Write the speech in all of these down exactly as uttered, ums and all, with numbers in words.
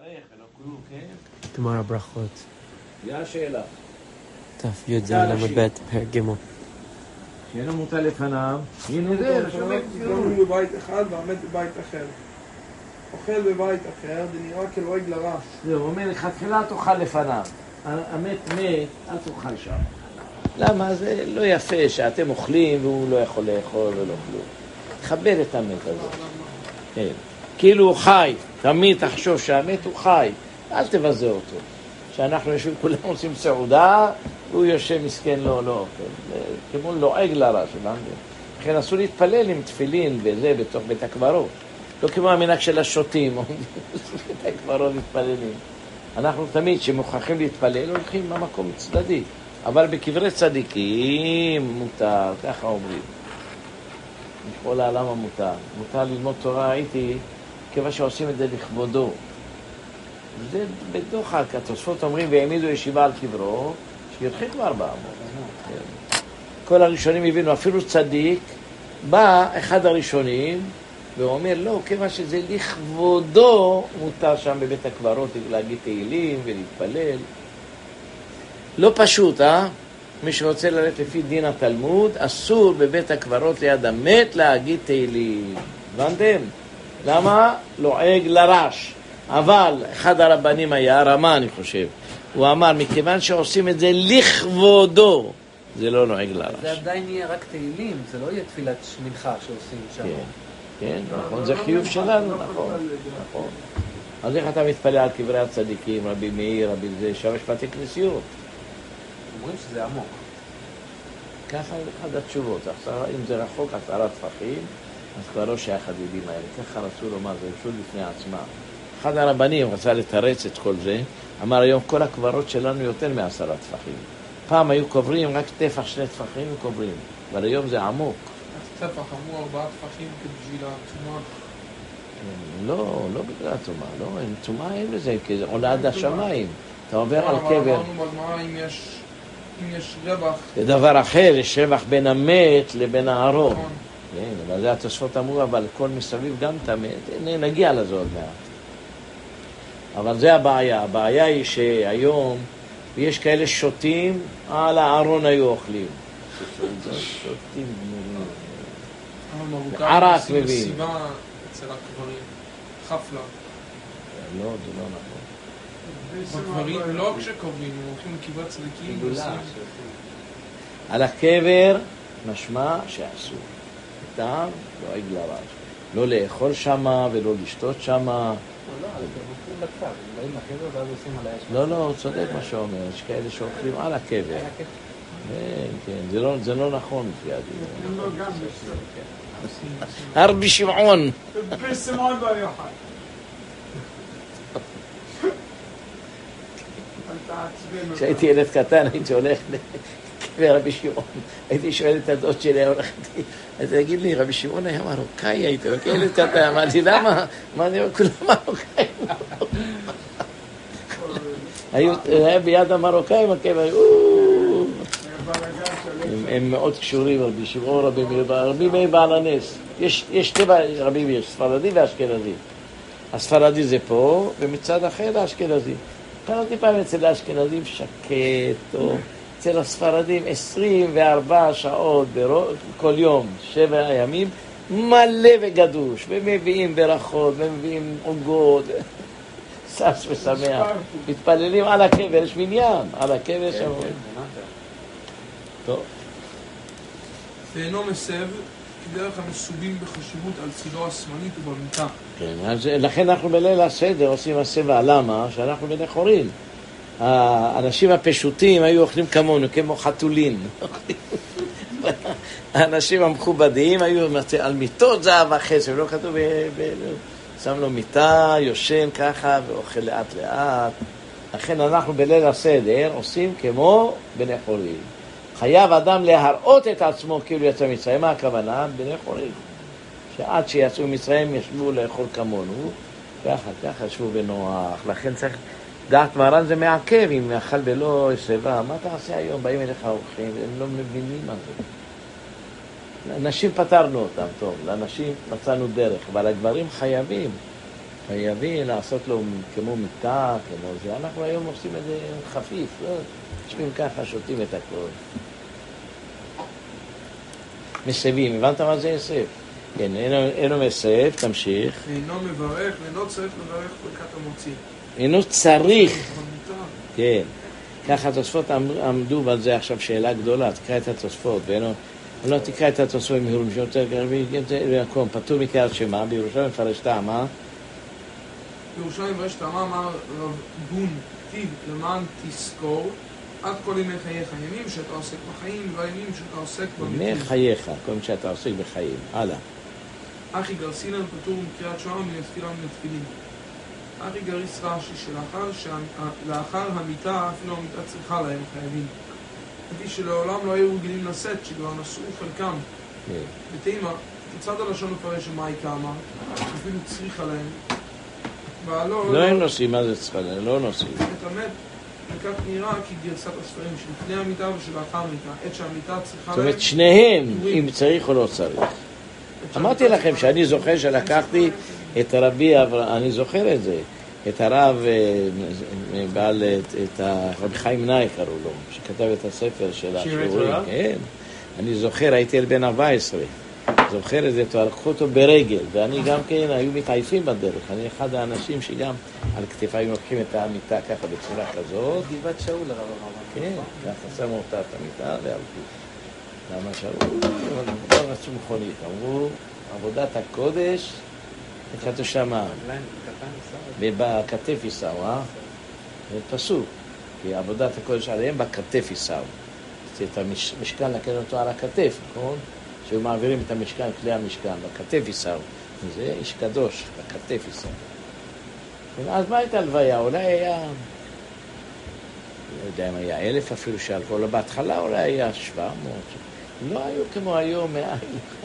לברך ולא כלום, כן? גמרא ברכות. זה השאלה. תף י' ז' עמוד ב' פרק ג'. שאינו מוטל לפניו, הנה זה, שומעים גמול בבית אחד ועמד בבית אחר. אוכל בבית אחר, זה נראה כלועג לרש. זהו, הוא אומר לך, תחילה תאכל לפניו. המת מת, אל תאכל שם. למה? זה לא יפה שאתם אוכלים והוא לא יכול לאכול ולא כלום. תחבר את המת הזה. כן. כאילו הוא חי, תמיד תחשוב שהמת הוא חי, אל תבזה אותו. שאנחנו יושבים, כולם עושים סעודה, הוא יושב מסכן, לא, לא אוכל. כמו לועג לרש, לכן אסור להתפלל עם תפילין וזה בתוך בית הקברות. לא כמו המנהג של השוטים, בית הקברות מתפללים. אנחנו תמיד, כשמוכרחים להתפלל, הולכים במקום צדדי. אבל בקברי צדיקים מותר, ככה אומרים. נשאול לה למה מותר. מותר ללמוד תורה, הייתי, כיוון שעושים את זה לכבודו. זה בדוחק, התוספות אומרים, והעמידו ישיבה על קברו, שירחיק כבר בעמוד. כל הראשונים הבינו, אפילו צדיק, בא אחד הראשונים, והוא אומר, לא, כיוון שזה לכבודו, מותר שם בבית הקברות להגיד תהילים ולהתפלל. לא פשוט, אה? מי שרוצה ללכת לפי דין התלמוד, אסור בבית הקברות ליד המת להגיד תהילים. הבנתם? למה? לועג לרש. אבל אחד הרבנים היה, רמה אני חושב, הוא אמר, מכיוון שעושים את זה לכבודו, זה לא לועג לרש. זה עדיין יהיה רק תהילים, זה לא יהיה תפילת מנחה שעושים שם. כן, כן, נכון, זה חיוב שלנו, נכון, נכון. אז איך אתה מתפלל על קברי הצדיקים, רבי מאיר, רבי זה, שרש בתי כנסיות? אומרים שזה עמוק. ככה אחד התשובות, אם זה רחוק עשרה טפחים, אז כבר לא שייך הדידים האלה, ככה רצו לומר, זה רשות בפני עצמה. אחד הרבנים רצה לתרץ את כל זה, אמר היום כל הקברות שלנו יותר מעשרה טפחים. פעם היו קוברים רק טפח שני טפחים וקוברים, אבל היום זה עמוק. אז טפח אמרו ארבעה טפחים בשביל התומה. לא, לא בגלל התומה, לא, תומה אין בזה, כי זה עולה עד השמיים. אתה עובר על קבר. אמרנו בגמרא אם יש... אם יש רווח... זה דבר אחר, יש רווח בין המת לבין הארון. כן, אבל זה התוספות אמרו, אבל כל מסביב גם תמת, נגיע לזה עוד מעט. אבל זה הבעיה, הבעיה היא שהיום יש כאלה שותים, על הארון היו אוכלים. שותים גמורים. ערק מבין. מסיבה אצל הקברים, חפלה. לא, זה לא נכון. בקברים, לא כשקוראים, הם הולכים לקברת צדיקים. על הקבר משמע שאסור. טעם, לא עגל הרש. לא לאכול שמה ולא לשתות שמה. לא, לא, הוא צודק מה שאומר, יש כאלה שאוכלים על הקבר. כן, זה לא נכון לפי הדין. הרבי שמעון. רבי שמעון לא יוכל. כשהייתי ילד קטן הייתי הולך לקבר רבי שמעון, הייתי שואל את הדוד שלי, הולכתי, אז תגיד לי, רבי שמעון היה מרוקאי, הייתי ילד קטן, אמרתי, למה? מה אני אומר, כולם מרוקאים? היה ביד המרוקאים, הם מאוד קשורים, רבי שמעון, רבי מאיר, רבי מאיר בעל הנס. יש טבע רבי מאיר, ספרדי ואשכנזי. הספרדי זה פה, ומצד אחר האשכנזי. קראתי פעם אצל האשכנזים שקט, או אצל הספרדים עשרים וארבע שעות כל יום, שבע ימים, מלא וגדוש, ומביאים ברכות, ומביאים עוגות, סס ושמח, מתפללים על הקבר, יש מניין, על הקבר שם. טוב. ואינו מסב, כדרך המסובים בחשיבות על צילו השמאלית ובמיטה. כן, אז לכן אנחנו בליל הסדר עושים הסבע, למה? שאנחנו בני חורין. האנשים הפשוטים היו אוכלים כמונו, כמו חתולין. האנשים המכובדים היו על מיטות זהב וחסר, לא כתוב, שם לו מיטה, יושן ככה ואוכל לאט לאט. לכן אנחנו בליל הסדר עושים כמו בני חורין. חייב אדם להראות את עצמו כאילו יצא מצרים. מה הכוונה? בני חורין. שעד שיצאו מצרים ישבו לאכול כמונו, ככה, ככה ישבו בנוח. לכן צריך, דעת מרן זה מעכב, אם מאכל בלא סבא, מה תעשה היום? באים אליך אורחים, הם לא מבינים מה זה. לאנשים פתרנו אותם, טוב, לאנשים מצאנו דרך, אבל הגברים חייבים. חייבים לעשות לו כמו מיטה, כמו זה. אנחנו היום עושים את זה חפיף, לא? יושבים ככה, שותים את הכל. מסבים, הבנת מה זה יסב? כן, אינו מסב, תמשיך. אינו מברך, ואינו צריך לברך ברכת המוציא. אינו צריך. כן. ככה התוספות עמדו ועל זה עכשיו שאלה גדולה, תקרא את התוספות, ואינו... לא תקרא את התוספות מהירים שיותר גרבי, במקום, פטור מקריאת שמע, בירושלים מפרש טעמה. בירושלים מפרש טעמה, אמר רב גון, טיב למען תזכור, עד כל ימי חייך, ימים שאתה עוסק בחיים, והימים שאתה עוסק במתים. ימי חייך, כל ימים שאתה עוסק בחיים. הלאה. אחי גרסינן פטור מקריאת שמע מן התפילה מן התפילין. אחי גריס רש"י שלאחר המיטה, אפילו המיטה צריכה להם חייבים. כפי שלעולם לא היו רגילים לשאת, שכבר נשאו חלקם. בתימה, כיצד הלשון מפרש שמאי כאמר, אפילו צריכה להם. לא הם נושאים, מה זה צריכה להם? לא נושאים. את האמת, וכך נראה כי גרסת הספרים שלפני המיטה ושלאחר המיטה, עת שהמיטה צריכה להם... זאת אומרת, שניהם, אם צריך או לא צריך. אמרתי לכם שאני זוכר שלקחתי את הרבי, אני זוכר את זה, את הרב, בעל, את הרבי חיים נאי קראו לו, שכתב את הספר של השיעורים. כן, אני זוכר, הייתי אל בן ארבע עשרה, זוכר את זה, לקחו אותו ברגל, ואני גם כן, היו מתעייפים בדרך, אני אחד האנשים שגם על כתפיים לוקחים את המיטה ככה בצורה כזאת. גבעת שאול הרב הרב. כן, ככה שמו אותה את המיטה והלכו. למה שאול? לא רצו מכונית, אמרו, עבודת הקודש, התחלתו שמה, ובכתף יישאו, אה? זה פסוק, כי עבודת הקודש עליהם בכתף יישאו. את המשכן לקן אותו על הכתף, נכון? שהיו מעבירים את המשכן, כלי המשכן, בכתף יישאו. זה איש קדוש, בכתף יישאו. אז מה הייתה הלוויה? אולי היה, לא יודע אם היה אלף אפילו שהלכו, לא בהתחלה אולי היה שבע מאות. לא היו כמו היום מאין.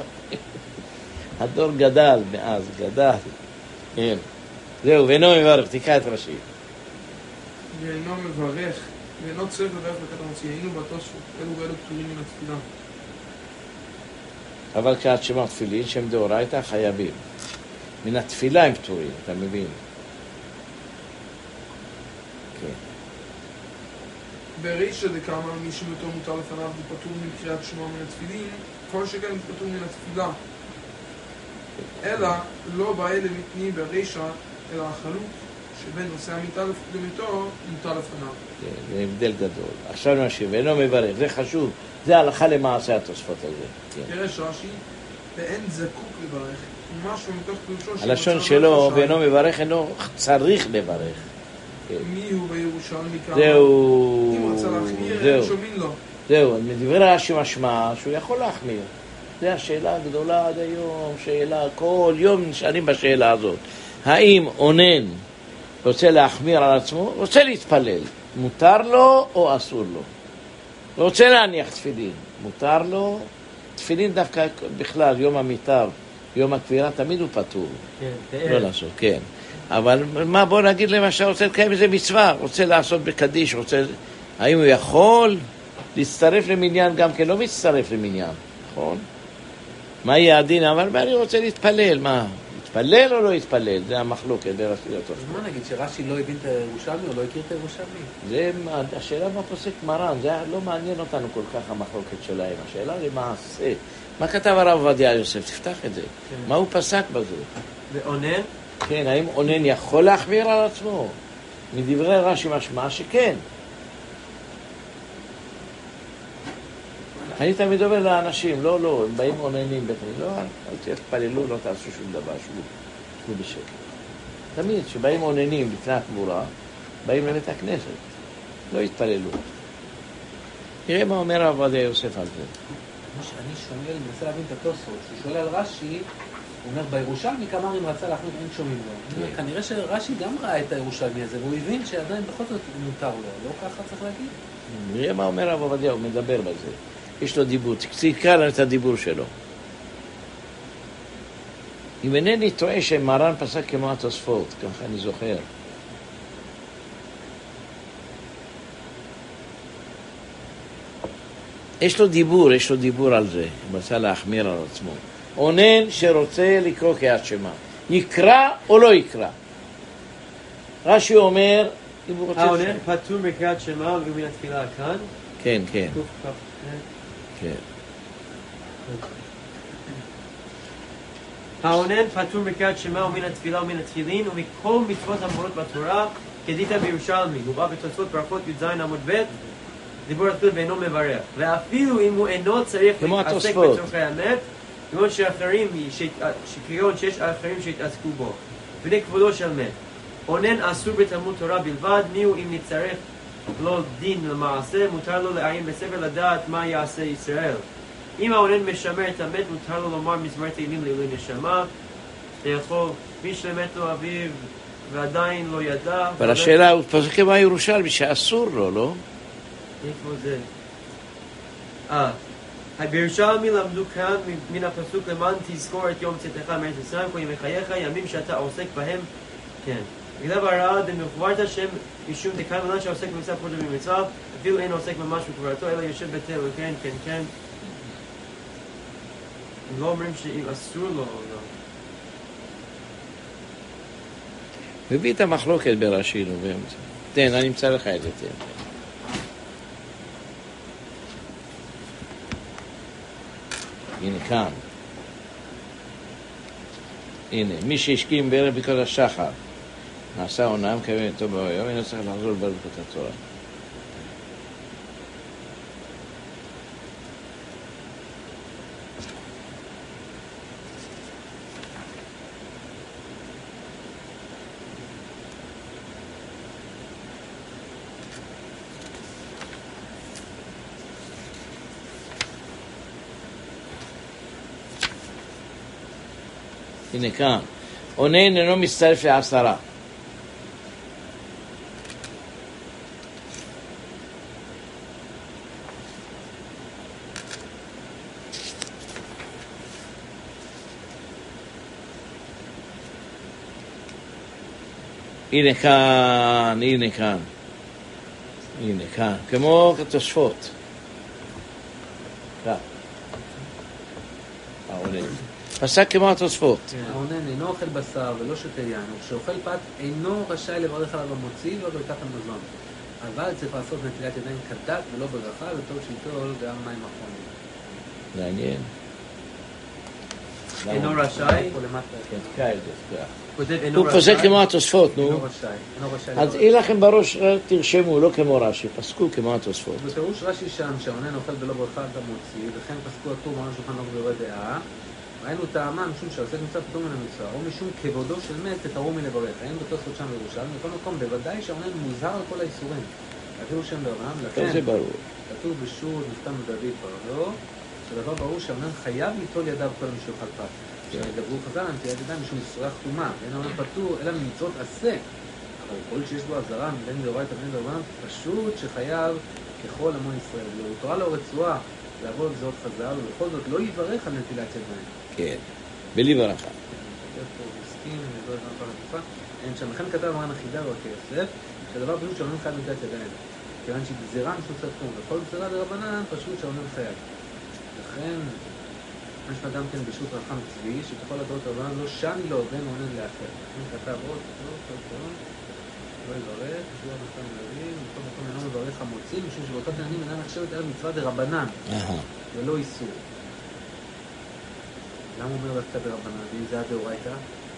הדור גדל מאז, גדל. כן. זהו, ואינו מברך, תקרא את ראשי. ואינו מברך, ואינו צריך לברך ברכת המוציא, היינו בתוספות, אלו ואלו פטורים מן התפילה. אבל קריאת שמע תפילין, שהם דאורייתא חייבים. מן התפילה הם פטורים, אתה מבין? כן. ברישא דקאמר, מי שמתו מותר לפניו ופטור מן קריאת שמע מן התפילין, כל שכן פטור מן התפילה. אלא לא בא אלה מתני ברישא, אלא החלוק שבין נושא המיטה למיתו מותר לפניו. כן, זה הבדל גדול. עכשיו נמשיך, ואינו מברך, זה חשוב, זה הלכה למעשה התוספות הזה. פירש רש"י, ואין זקוק לברך, משהו מתוך פירושו הלשון שלו, ואינו מברך, אינו צריך לברך. מי הוא בירושלמי כמה? זהו, אם רצה להחמיר, אין שומעים לו. זהו, מדברי רש"י משמע שהוא יכול להחמיר. זו השאלה הגדולה עד היום, שאלה, כל יום נשאלים בשאלה הזאת. האם אונן רוצה להחמיר על עצמו? רוצה להתפלל. מותר לו או אסור לו? רוצה להניח תפילין. מותר לו? תפילין דווקא בכלל, יום המיטב, יום הקבירה, תמיד הוא פטור. כן, לא לעשות, כן. אבל מה, בוא נגיד למשל, רוצה לקיים איזה מצווה, רוצה לעשות בקדיש, רוצה... האם הוא יכול להצטרף למניין גם כן? לא מצטרף למניין, נכון? מה יהיה הדין? אבל מה אני רוצה להתפלל? מה? להתפלל או לא להתפלל? זה המחלוקת ברש"י לתוספות. אז מה נגיד, שרש"י לא הבין את הירושלמי או לא הכיר את הירושלמי? זה השאלה מה פוסק מרן, זה לא מעניין אותנו כל כך המחלוקת שלהם. השאלה למעשה. מה כתב הרב עובדיה יוסף? תפתח את זה. מה הוא פסק בזה? ואונן? כן, האם אונן יכול להחמיר על עצמו? מדברי רש"י משמע שכן. אני תמיד אומר לאנשים, לא, לא, הם באים אוננים בפנים, לא, אל תתפללו, לא תעשו שום דבר, שבו, שבו בשקט. תמיד, שבאים אוננים לפני הקבורה, באים לבית הכנסת, לא יתפללו. תראה מה אומר הרב עובדיה יוסף על זה. מה שאני שואל, אני מנסה להבין את התוספות, שהוא שואל על רש"י, הוא אומר, בירושלמי כמה אם רצה להחמיר אין שומעים לו. כנראה שרש"י גם ראה את הירושלמי הזה, והוא הבין שעדיין בכל זאת מותר לו, לא ככה צריך להגיד? נראה מה אומר הרב עובדיה, הוא מדבר בזה. יש לו דיבור, תקרא לנו את הדיבור שלו. אם אינני טועה שמרן פסק כמו התוספות, ככה אני זוכר. יש לו דיבור, יש לו דיבור על זה, הוא רוצה להחמיר על עצמו. אונן שרוצה לקרוא קריאת שמע, יקרא או לא יקרא? רש"י אומר, אם הוא רוצה... העונן פטור מקריאת שמע ומן התפילה כאן. כן, כן. כן. העונן פטור מקריאת שמע ומן התפילה ומן התפילין ומכל מצוות המורות בתורה כדית בירושלמי. הוא בא בתוספות ברכות י"ז עמוד ב' דיבור התפילה ואינו מברך. ואפילו אם הוא אינו צריך להתעסק בצורכי האמת, כמו שאחרים, שקריאות שיש אחרים שהתעסקו בו. בני כבודו של מת. עונן אסור בתלמוד תורה בלבד, מי הוא אם נצטרך לו דין למעשה, מותר לו לעיין בספר לדעת מה יעשה ישראל. אם העונן משמר את המת, מותר לו לומר מזמר תהילים לעילוי נשמה, לאכול מי שמת לו אביו ועדיין לא ידע. אבל השאלה, הוא פוסק כמו הירושלמי שאסור לו, לא? איפה זה? אה, בירושלמי למדו כאן מן הפסוק למען תזכור את יום צאתך מארץ מצרים כל ימי חייך, ימים שאתה עוסק בהם, כן. בגלל הרעה דמחוברת השם משום דקן מלן שעוסק במצב פרוטו במצב, אפילו אין עוסק ממש בקברתו, אלא יושב בתל, כן, כן, כן. הם לא אומרים שאם אסור לו או לא. מביא את המחלוקת ברש"י, נו, באמצע. תן, אני אמצא לך את זה, תן. הנה כאן. הנה, מי שהשכים בערב ברכות השחר, נעשה עונם, כיוון טוב ביום, אינו צריך לחזור ברכות התורה. הנה כאן, עונן אינו מצטרף לעשרה. הנה כאן, הנה כאן, הנה כאן, כמו תוספות. כאן. העונן. פסק כמו התוספות. העונן אינו אוכל בשר ולא שותה יין, וכשאוכל פת אינו רשאי לברך עליו המוציא ולא ברכת המזון. אבל צריך לעשות נטילת ידיים כדת ולא ברכה, וטוב שיטול גם מים אחרונים. מעניין. אינו רשאי? הוא פוסק כמו התוספות, נו. אינו רשאי. אז אי לכם בראש, תרשמו, לא כמו רש"י, פסקו כמו התוספות. בפירוש רש"י שם שהעונן אוכל ולא ברכה את המוציא, וכן פסקו הטור מרן שולחן ערוך ויורה דעה. ראינו טעמה משום שעוסק מצווה פטור מן המצווה, או משום כבודו של מת תתרו מלברך. היינו בתוספות שם בירושלים, בכל מקום בוודאי שהעונן מוזהר על כל האיסורים. אפילו שם בעולם, לכן זה ברור. כתוב בשור נחתם בדוד פרדו, שדבר ברור שהעונן חייב ליטול ידיו כל מי שאוכל פת. שדברו חז"ל על נטילת ידיים משום איסורי חתומה, ואין העונן פטור אלא ממצוות עשה. אבל כל שיש בו עזרה מבין דאורייתא ובין דרבנן, פשוט שחייב ככל המון ישראל. לא תורה לו רצועה לעבוד גזרות חז"ל, ובכל זאת לא יברך על נטילת ידיים. כן, בלי ברכה. אין שם, לכן כתב מרן החידה ורבי יוסף, שהדבר פשוט שהעונן חייב נטילת ידיים. כיוון שהיא גזירה משום צדקום, וכל גזירה דרבנן פשוט שהעונן חייב. לכן, יש לה גם כן בשו"ת רחם צבי, שככל הדעות רבנן לא שני לו ואין עונן לאחר. לכן כתב עוד, עוד, עוד, עוד, לא יברך, שבוע נחתם מלווים, בכל מקום אינו מברך המוציא, משום שבאותות עניינים אינה נחשבת אלא מצווה דרבנן, ולא איסור. למה הוא אומר דווקא דרבנן? ואם זה הדאורייתא?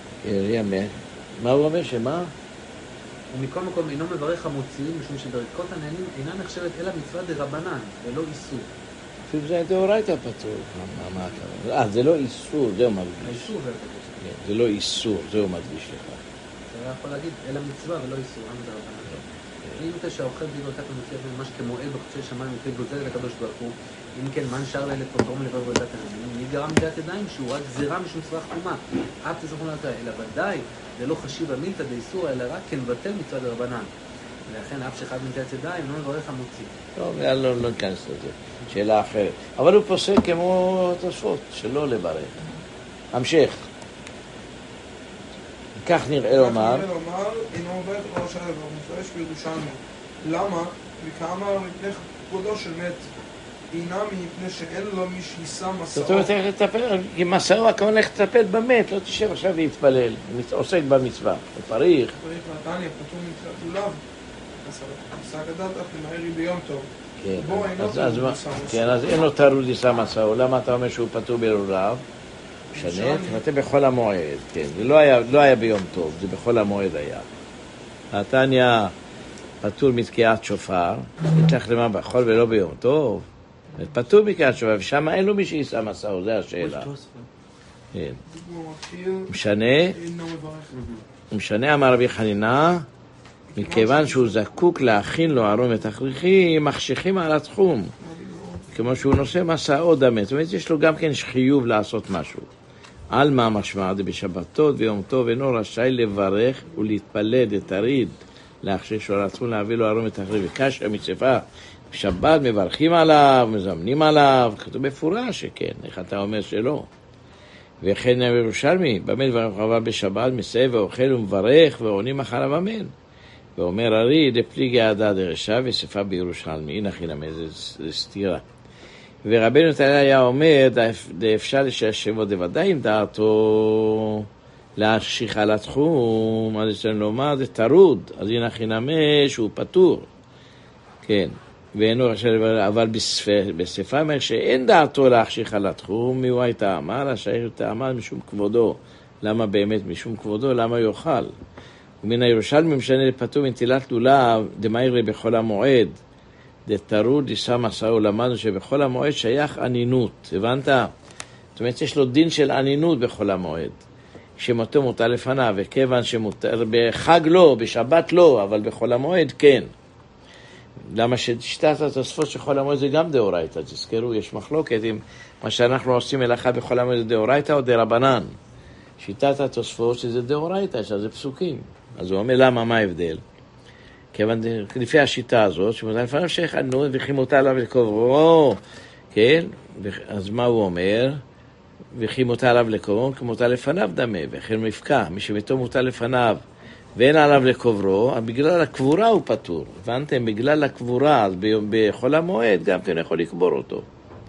מה הוא אומר? שמה? ומכל מקום אינו מברך המוציא, משום שברכות הנהנים אינה נחשבת אלא מצווה דרבנן, ולא איסור. אפילו זה דאורייתא פטור. מה אתה אומר? אה, זה לא איסור, זהו מדגיש. האיסור זה הדגיש. זה לא איסור, זהו מדגיש לך. אתה יכול להגיד, אלא מצווה ולא איסור, למה דרבנן? אם אתה שהאוכל בלי ברכת המוציא הזה ממש כמועל בחודשי שמיים מפי גוזל לקדוש ברוך הוא, אם כן, מן שר לילד פוטרום לבב ברכת הנהנים, מי גרם נטילת ידיים שהוא רק גזירה משום מצווה חתומה, אף תזכרו לדעת, אלא ודאי זה לא חשיב המילתא דאיסור, אלא רק כן בטל מצווה דרבנן. ולכן אף שאחד נטילת ידיים לא מברך המוציא. טוב, לא ניכנס לזה, שאלה אחרת. אבל הוא פוסק כמו תוספות, שלא לברך. המשך. כך נראה לומר. כך נראה לומר, אינו עובד ראש העבר, מפרש בירושלמי. למה? וכאמר מפני כבודו של מת. אינה מפני שאין לו מי שיישא מסעו. זאת אומרת, איך לטפל, כי מסעו הכוונה איך לטפל במת, לא תשב עכשיו להתפלל, עוסק במצווה, הוא פריך. פריך נתניה, פטור מתחילת לולב. עשה כדת אף למהרי ביום טוב. כן, בוא, אינו אז, טרוד אז, מה- יישא מסעו. כן, אז אין לו טרוד יישא מסעו, למה אתה אומר שהוא פטור בלולב? משנה, תבטא בכל המועד, כן, זה לא היה, לא היה ביום טוב, זה בכל המועד היה. נתניה פטור מתקיעת שופר, יתלך למה בחול ולא ביום טוב, פטור מתקיעת שופר, ושם אין לו מי שיישא מסעו, זה השאלה. כן. הוא מתחיל, משנה, אינו מברך. משנה אמר רבי חנינה, מכיוון שהוא זקוק להכין לו ארון ותכריכים, מחשיכים על התחום, כמו שהוא נושא מסעו דמה, זאת אומרת יש לו גם כן חיוב לעשות משהו. על מה משמע בשבתות ויום טוב אינו רשאי לברך ולהתפלל לתריד, להחשיש על התחום להביא לו ארון ותכריכים, וקש המצפה בשבת מברכים עליו, מזמנים עליו, כתוב מפורש שכן, איך אתה אומר שלא? וכן ירושלמי, במה דברך אבל בשבת מסייב ואוכל ומברך ועונים אחריו אמן. ואומר הרי דפליגי עדה דרשה וספה בירושלמי, הנה חינם, זה סתירה. ורבנו תניא היה אומר, אפשר לששבו דוודאי עם דעתו להשיך על התחום, אז יש לנו לומר, זה טרוד, אז הנה חינם שהוא פטור. כן, ואינו רשאי, אבל בספה אומר שאין דעתו להשיך על התחום, מיהו הייתה אמר, השאיר הייתה אמר משום כבודו. למה באמת משום כבודו? למה יאכל? ומן הירושלמי משנה לפטור מנטילת לולב, דמיירי בכל המועד, דתרוד יישא מסעו, למדנו שבכל המועד שייך ענינות, הבנת? זאת אומרת, יש לו דין של ענינות בכל המועד. כשמותו מותר לפניו, וכיוון שמותר, בחג לא, בשבת לא, אבל בכל המועד כן. למה ששיטת התוספות של כל המועד זה גם דאורייתא, תזכרו, יש מחלוקת עם מה שאנחנו עושים מלאכה בכל המועד זה דאורייתא או דרבנן. שיטת התוספות שזה דאורייתא, שזה פסוקים. אז הוא אומר, למה, מה ההבדל? כיוון לפי השיטה הזאת, שמותר לפניו שייך ענינות וכי מותר עליו לקוברו, כן? אז מה הוא אומר? וכי מותר עליו לקוברו, כי מותר לפניו דמה, וכן מפקע, מי שביתו מותר לפניו, ואין עליו לקוברו, בגלל הקבורה הוא פטור. הבנתם? בגלל הקבורה, אז בכל המועד גם כן יכול לקבור אותו.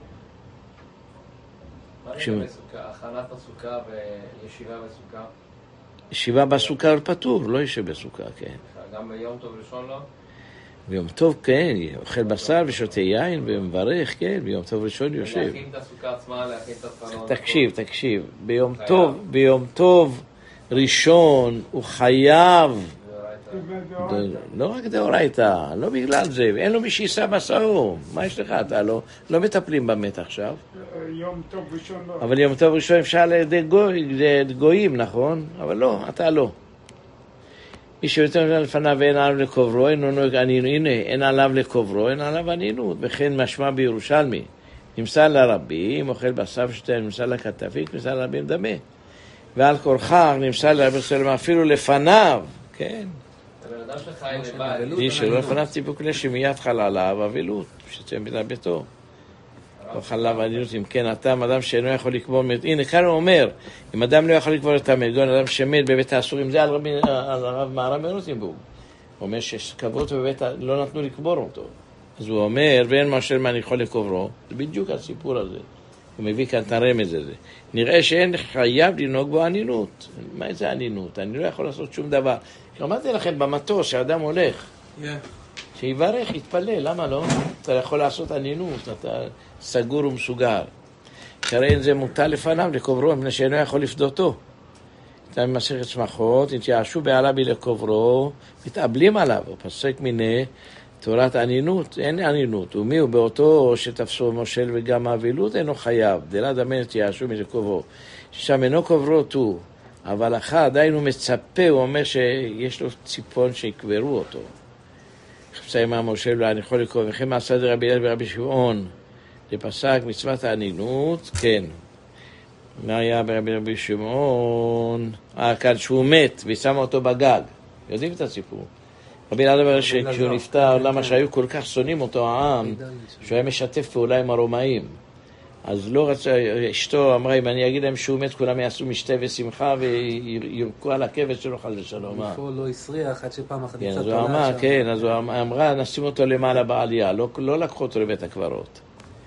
מה לגבי סוכה? הכנת הסוכה וישיבה בסוכה? ישיבה בסוכה הוא פטור, לא ישב בסוכה, כן. גם ביום טוב ראשון לא? ביום טוב, כן, אוכל בשר ושותה יין ומברך, כן, ביום טוב ראשון יושב. להכין את הסוכה עצמה, להכין את הספנות. תקשיב, תקשיב, ביום טוב, ביום טוב ראשון הוא חייב, לא רק דאורייתא, לא בגלל זה, אין לו מי שיישא מסעו, מה יש לך, אתה לא, לא מטפלים במת עכשיו. יום טוב ראשון לא. אבל יום טוב ראשון אפשר על ידי גויים, נכון? אבל לא, אתה לא. מי שיותר לפניו ואין עליו לקוברו, אין עליו ענינות, הנה, אין עליו לקוברו, אין עליו ענינות, וכן משמע בירושלמי. נמסר לרבים, אוכל בשר ושתה, נמסר לכתפיק, נמסר לרבים דמה. ועל כורחך נמסר לרבי סלם אפילו לפניו, כן. הבן אדם שלך חי לבד. איש שלא לפניו ציפוק לשם מיד חל עליו אבילות, שצא מן ביתו. לא חל עליו ענינות, אם כן, אדם, אדם שאינו יכול לקבור מת. הנה, כאן הוא אומר, אם אדם לא יכול לקבור את המת, אדם שמת בבית האסורים, זה על רבי, על הרב מהר"ם מרוטנבורג. הוא אומר שקברו אותו בבית, לא נתנו לקבור אותו. אז הוא אומר, ואין משל מה אני יכול לקוברו, זה בדיוק הסיפור הזה. הוא מביא כאן את הרמז הזה. נראה שאין חייב לנהוג בו ענינות. מה זה ענינות? אני לא יכול לעשות שום דבר. אמרתי לכם במטוס שהאדם הולך, Yeah. שיברך, יתפלל, למה לא? אתה יכול לעשות ענינות, אתה סגור ומסוגר. שהרי זה מוטל לפניו לקוברו, מפני שאינו יכול לפדותו. אתה ממסכת שמחות, התייאשו בעלה בי לקוברו, מתאבלים עליו, הוא פסק מיני תורת ענינות, אין ענינות, ומי הוא באותו שתפסו מושל וגם האבילות אינו חייב, דלה דמן התייאשו מלקוברו, ששם אינו קוברו אותו, אבל אחר עדיין הוא מצפה, הוא אומר שיש לו ציפון שיקברו אותו. חפצה עם המושל ואני יכול לקרוא, וכן מעשה דרבי אליעזר ורבי שמעון, לפסק מצוות הענינות, כן. מה היה ברבי רבי שמעון? אה, כאן שהוא מת ושם אותו בגג. יודעים את הסיפור? רבי אליעזר שכשהוא נפטר, למה שהיו כל כך שונאים אותו העם, שהוא היה משתף פעולה עם הרומאים. אז לא רצה, אשתו אמרה, אם אני אגיד להם שהוא מת, כולם יעשו משתה ושמחה וירקו על הכבד שלו חס ושלום. איפה לא הסריח עד שפעם אחת כן, אז הוא אמר, כן, אז הוא אמרה, נשים אותו למעלה בעלייה, לא לקחו אותו לבית הקברות.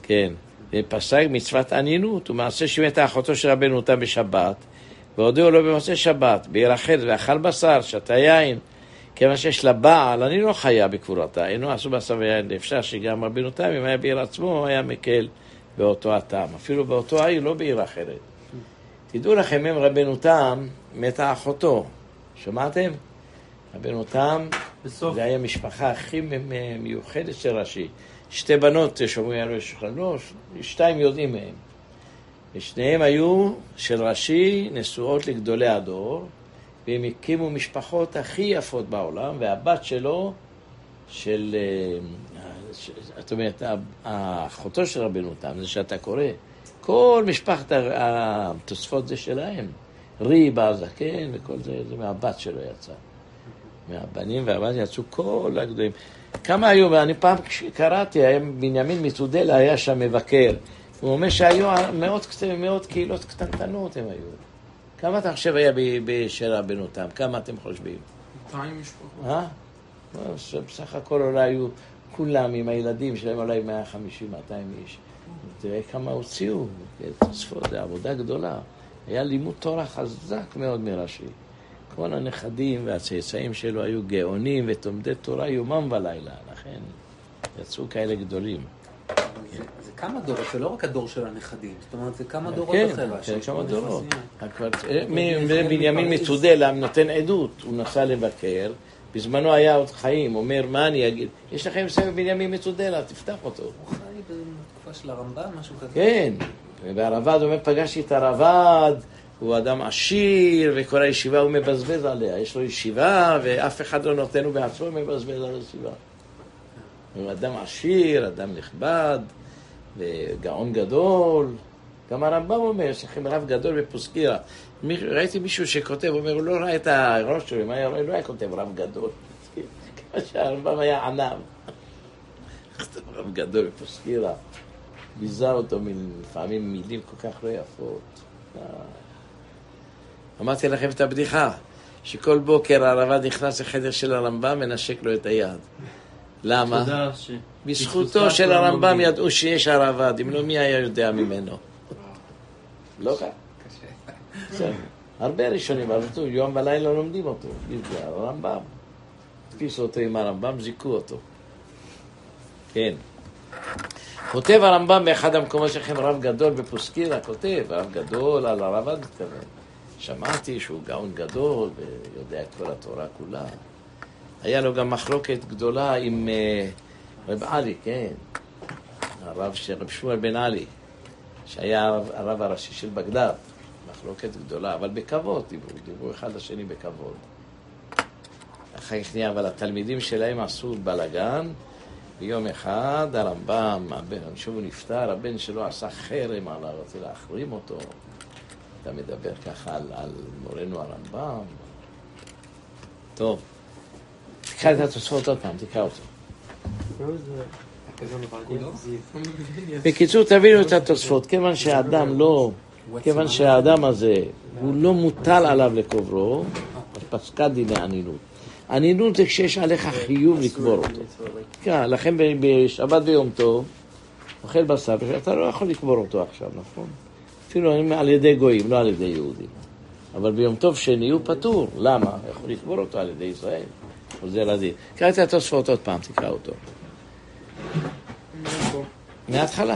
כן. ופסק מצוות ענינות, ומעשה שמתה אחותו של רבנו תם בשבת, והודיעו לו במעשה שבת, בעיר אחרת, ואכל בשר, שתה יין, כיוון שיש לה בעל, אני לא חיה בקבורתה, אינו עשו בשר ויין, אפשר שגם רבנו תם, אם היה בעיר עצמו, היה מקל באותו הטעם, אפילו באותו העיר, לא בעיר אחרת. תדעו לכם, אם רבנו תם, מתה אחותו, שמעתם? רבנו תם, זה היה משפחה הכי מיוחדת של רש"י. שתי בנות שומעים עליו שולחנות, שתיים יודעים מהם. ושניהם היו של רש"י נשואות לגדולי הדור, והם הקימו משפחות הכי יפות בעולם, והבת שלו, של, זאת אומרת, האחותו של רבנו תם, זה שאתה קורא, כל משפחת התוספות זה שלהם. ריבה, זקן וכל זה, זה מהבת שלו יצא. מהבנים והבת יצאו כל הגדולים. כמה היו, אני פעם קראתי, בנימין מצודלה היה שם מבקר, הוא אומר שהיו מאות, מאות קהילות קטנטנות הם היו. כמה אתה חושב היה בשל רבנו תם? כמה אתם חושבים? מאתיים משפחות. אה? בסך הכל אולי היו כולם עם הילדים שלהם, אולי מאה וחמישים מאתיים איש. תראה כמה הוציאו, תוספות, זה עבודה גדולה. היה לימוד תורה חזק מאוד מרש"י. כל הנכדים והצאצאים שלו היו גאונים ותומדי תורה יומם ולילה, לכן יצאו כאלה גדולים. זה, זה כמה דורות, זה לא רק הדור של הנכדים, זאת אומרת, זה כמה דורות כן, בחברה. כן, כמה דורות. בנימין מצודלה נותן עדות, הוא נסע לבקר, בזמנו היה עוד חיים, אומר, מה אני אגיד? יש לכם ספר בנימין מצודלה, תפתח אותו. הוא חי בתקופה של הרמב"ם, משהו כזה. כן, והרב"ד אומר, פגשתי את הרב"ד, הוא אדם עשיר, וכל הישיבה הוא מבזבז עליה. יש לו ישיבה, ואף אחד לא נותן, הוא בעצמו מבזבז על הישיבה. הוא אדם עשיר, אדם נכבד, וגאון גדול. גם הרמב"ם אומר, יש לכם רב גדול בפוסקירה. ראיתי מישהו שכותב, הוא אומר, הוא לא ראה את הראש שלו, הוא לא היה כותב רב גדול. כמו שהרמב"ם היה ענב. כותב רב גדול בפוסקירה. ביזה אותו לפעמים מילים כל כך לא יפות. אמרתי לכם את הבדיחה, שכל בוקר הרב"ד נכנס לחדר של הרמב"ם ונשק לו את היד. למה? בזכותו של הרמב"ם ידעו שיש הרב"ד, אם לא מי היה יודע ממנו. לא כך? קשה. הרבה ראשונים, אבל יום ולילה לומדים אותו. זה הרמב"ם. תפיסו אותו עם הרמב"ם, זיקו אותו. כן. כותב הרמב"ם באחד המקומות שלכם, רב גדול בפוסקירה, כותב, רב גדול על הרב"ד מתכוון. שמעתי שהוא גאון גדול ויודע את כל התורה כולה. היה לו גם מחלוקת גדולה עם uh, רב עלי, כן. הרב של רב שמואל בן עלי, שהיה הרב, הרב הראשי של בגדד. מחלוקת גדולה, אבל בכבוד דיברו, דיברו אחד לשני בכבוד. אחר כך נהיה, אבל התלמידים שלהם עשו בלגן, ביום אחד הרמב"ם, הבן, שוב הוא נפטר, הבן שלו עשה חרם עליו, רוצה להחרים אותו. אתה מדבר ככה על, על מורנו הרמב"ם. טוב. תקרא את התוספות עוד פעם, תקרא אותו. בקיצור, תבינו את התוספות. כיוון שהאדם לא, כיוון שהאדם הזה, הוא לא מוטל עליו לקוברו, פסקה דיני ענינות. ענינות זה כשיש עליך חיוב לקבור אותו. כן, לכן בשבת ביום טוב, אוכל בשר, אתה לא יכול לקבור אותו עכשיו, נכון? אפילו על ידי גויים, לא על ידי יהודים. אבל ביום טוב שני הוא פטור. למה? יכול לקבור אותו על ידי ישראל. חוזר לדין. קרא את התוספות עוד פעם, תקרא אותו. מההתחלה.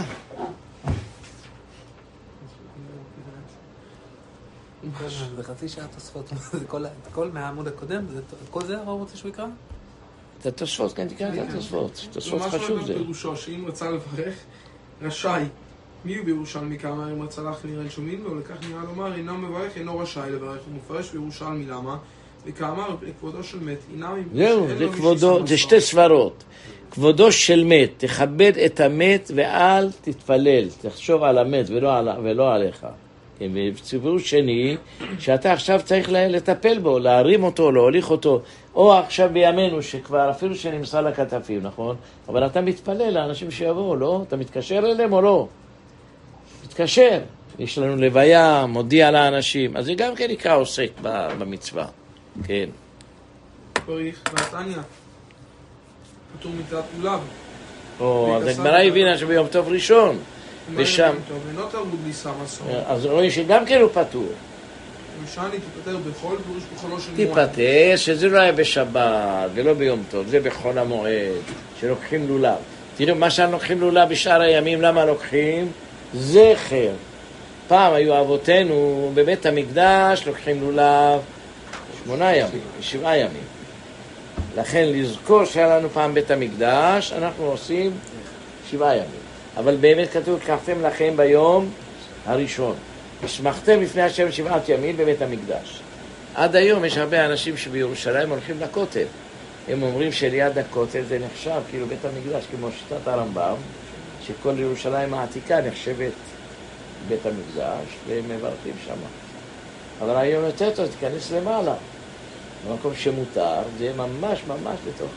זה חצי שעה תוספות. כל מהעמוד הקודם, כל זה הרב רוצה שהוא יקרא? את התוספות, כן, תקרא את התוספות. תוספות חשוב זה. ממש פירושו, שאם רצה לברך, רשאי. מי הוא בירושלמי כמה אם רצה להכניר אל שומין, ולכך נראה לומר, אינו מברך, אינו רשאי לברך. הוא מפרש בירושלמי למה? וכאמר, כבודו של מת, אינם... זהו, זה כבודו, זה שתי סברות. כבודו של מת, תכבד את המת ואל תתפלל, תחשוב על המת ולא, על, ולא עליך. כן, וציבור שני, שאתה עכשיו צריך לטפל בו, להרים אותו, להוליך אותו, או עכשיו בימינו, שכבר אפילו שנמסע לכתפים, נכון? אבל אתה מתפלל לאנשים שיבואו, לא? אתה מתקשר אליהם או לא? מתקשר. יש לנו לוויה, מודיע לאנשים, אז זה גם כן נקרא עוסק במצווה. כן. פריך, ועתניה. פטור מיתת אולב. או, אז הגמרא הבינה שביום טוב ראשון. ושם... ולא תרבות ליסה מסור. אז רואים שגם כן הוא פטור. משעני תיפטר בכל פירוש בחולו של מועד. תיפטר, שזה לא היה בשבת ולא ביום טוב, זה בחול המועד, שלוקחים לולב. תראו, מה שאנחנו לוקחים לולב בשאר הימים, למה לוקחים? זכר. פעם היו אבותינו בבית המקדש, לוקחים לולב שמונה ימים, שבעה ימים. לכן לזכור שהיה לנו פעם בית המקדש, אנחנו עושים שבעה ימים. אבל באמת כתוב, קחתם לכם ביום הראשון. ושמחתם לפני השם שבעת ימים בבית המקדש. עד היום יש הרבה אנשים שבירושלים הולכים לכותל. הם אומרים שליד הכותל זה נחשב כאילו בית המקדש, כמו שיטת הרמב"ם, שכל ירושלים העתיקה נחשבת בית המקדש, והם מברכים שם. אבל היום יותר טוב, תיכנס למעלה. במקום שמותר, זה ממש ממש בתוך,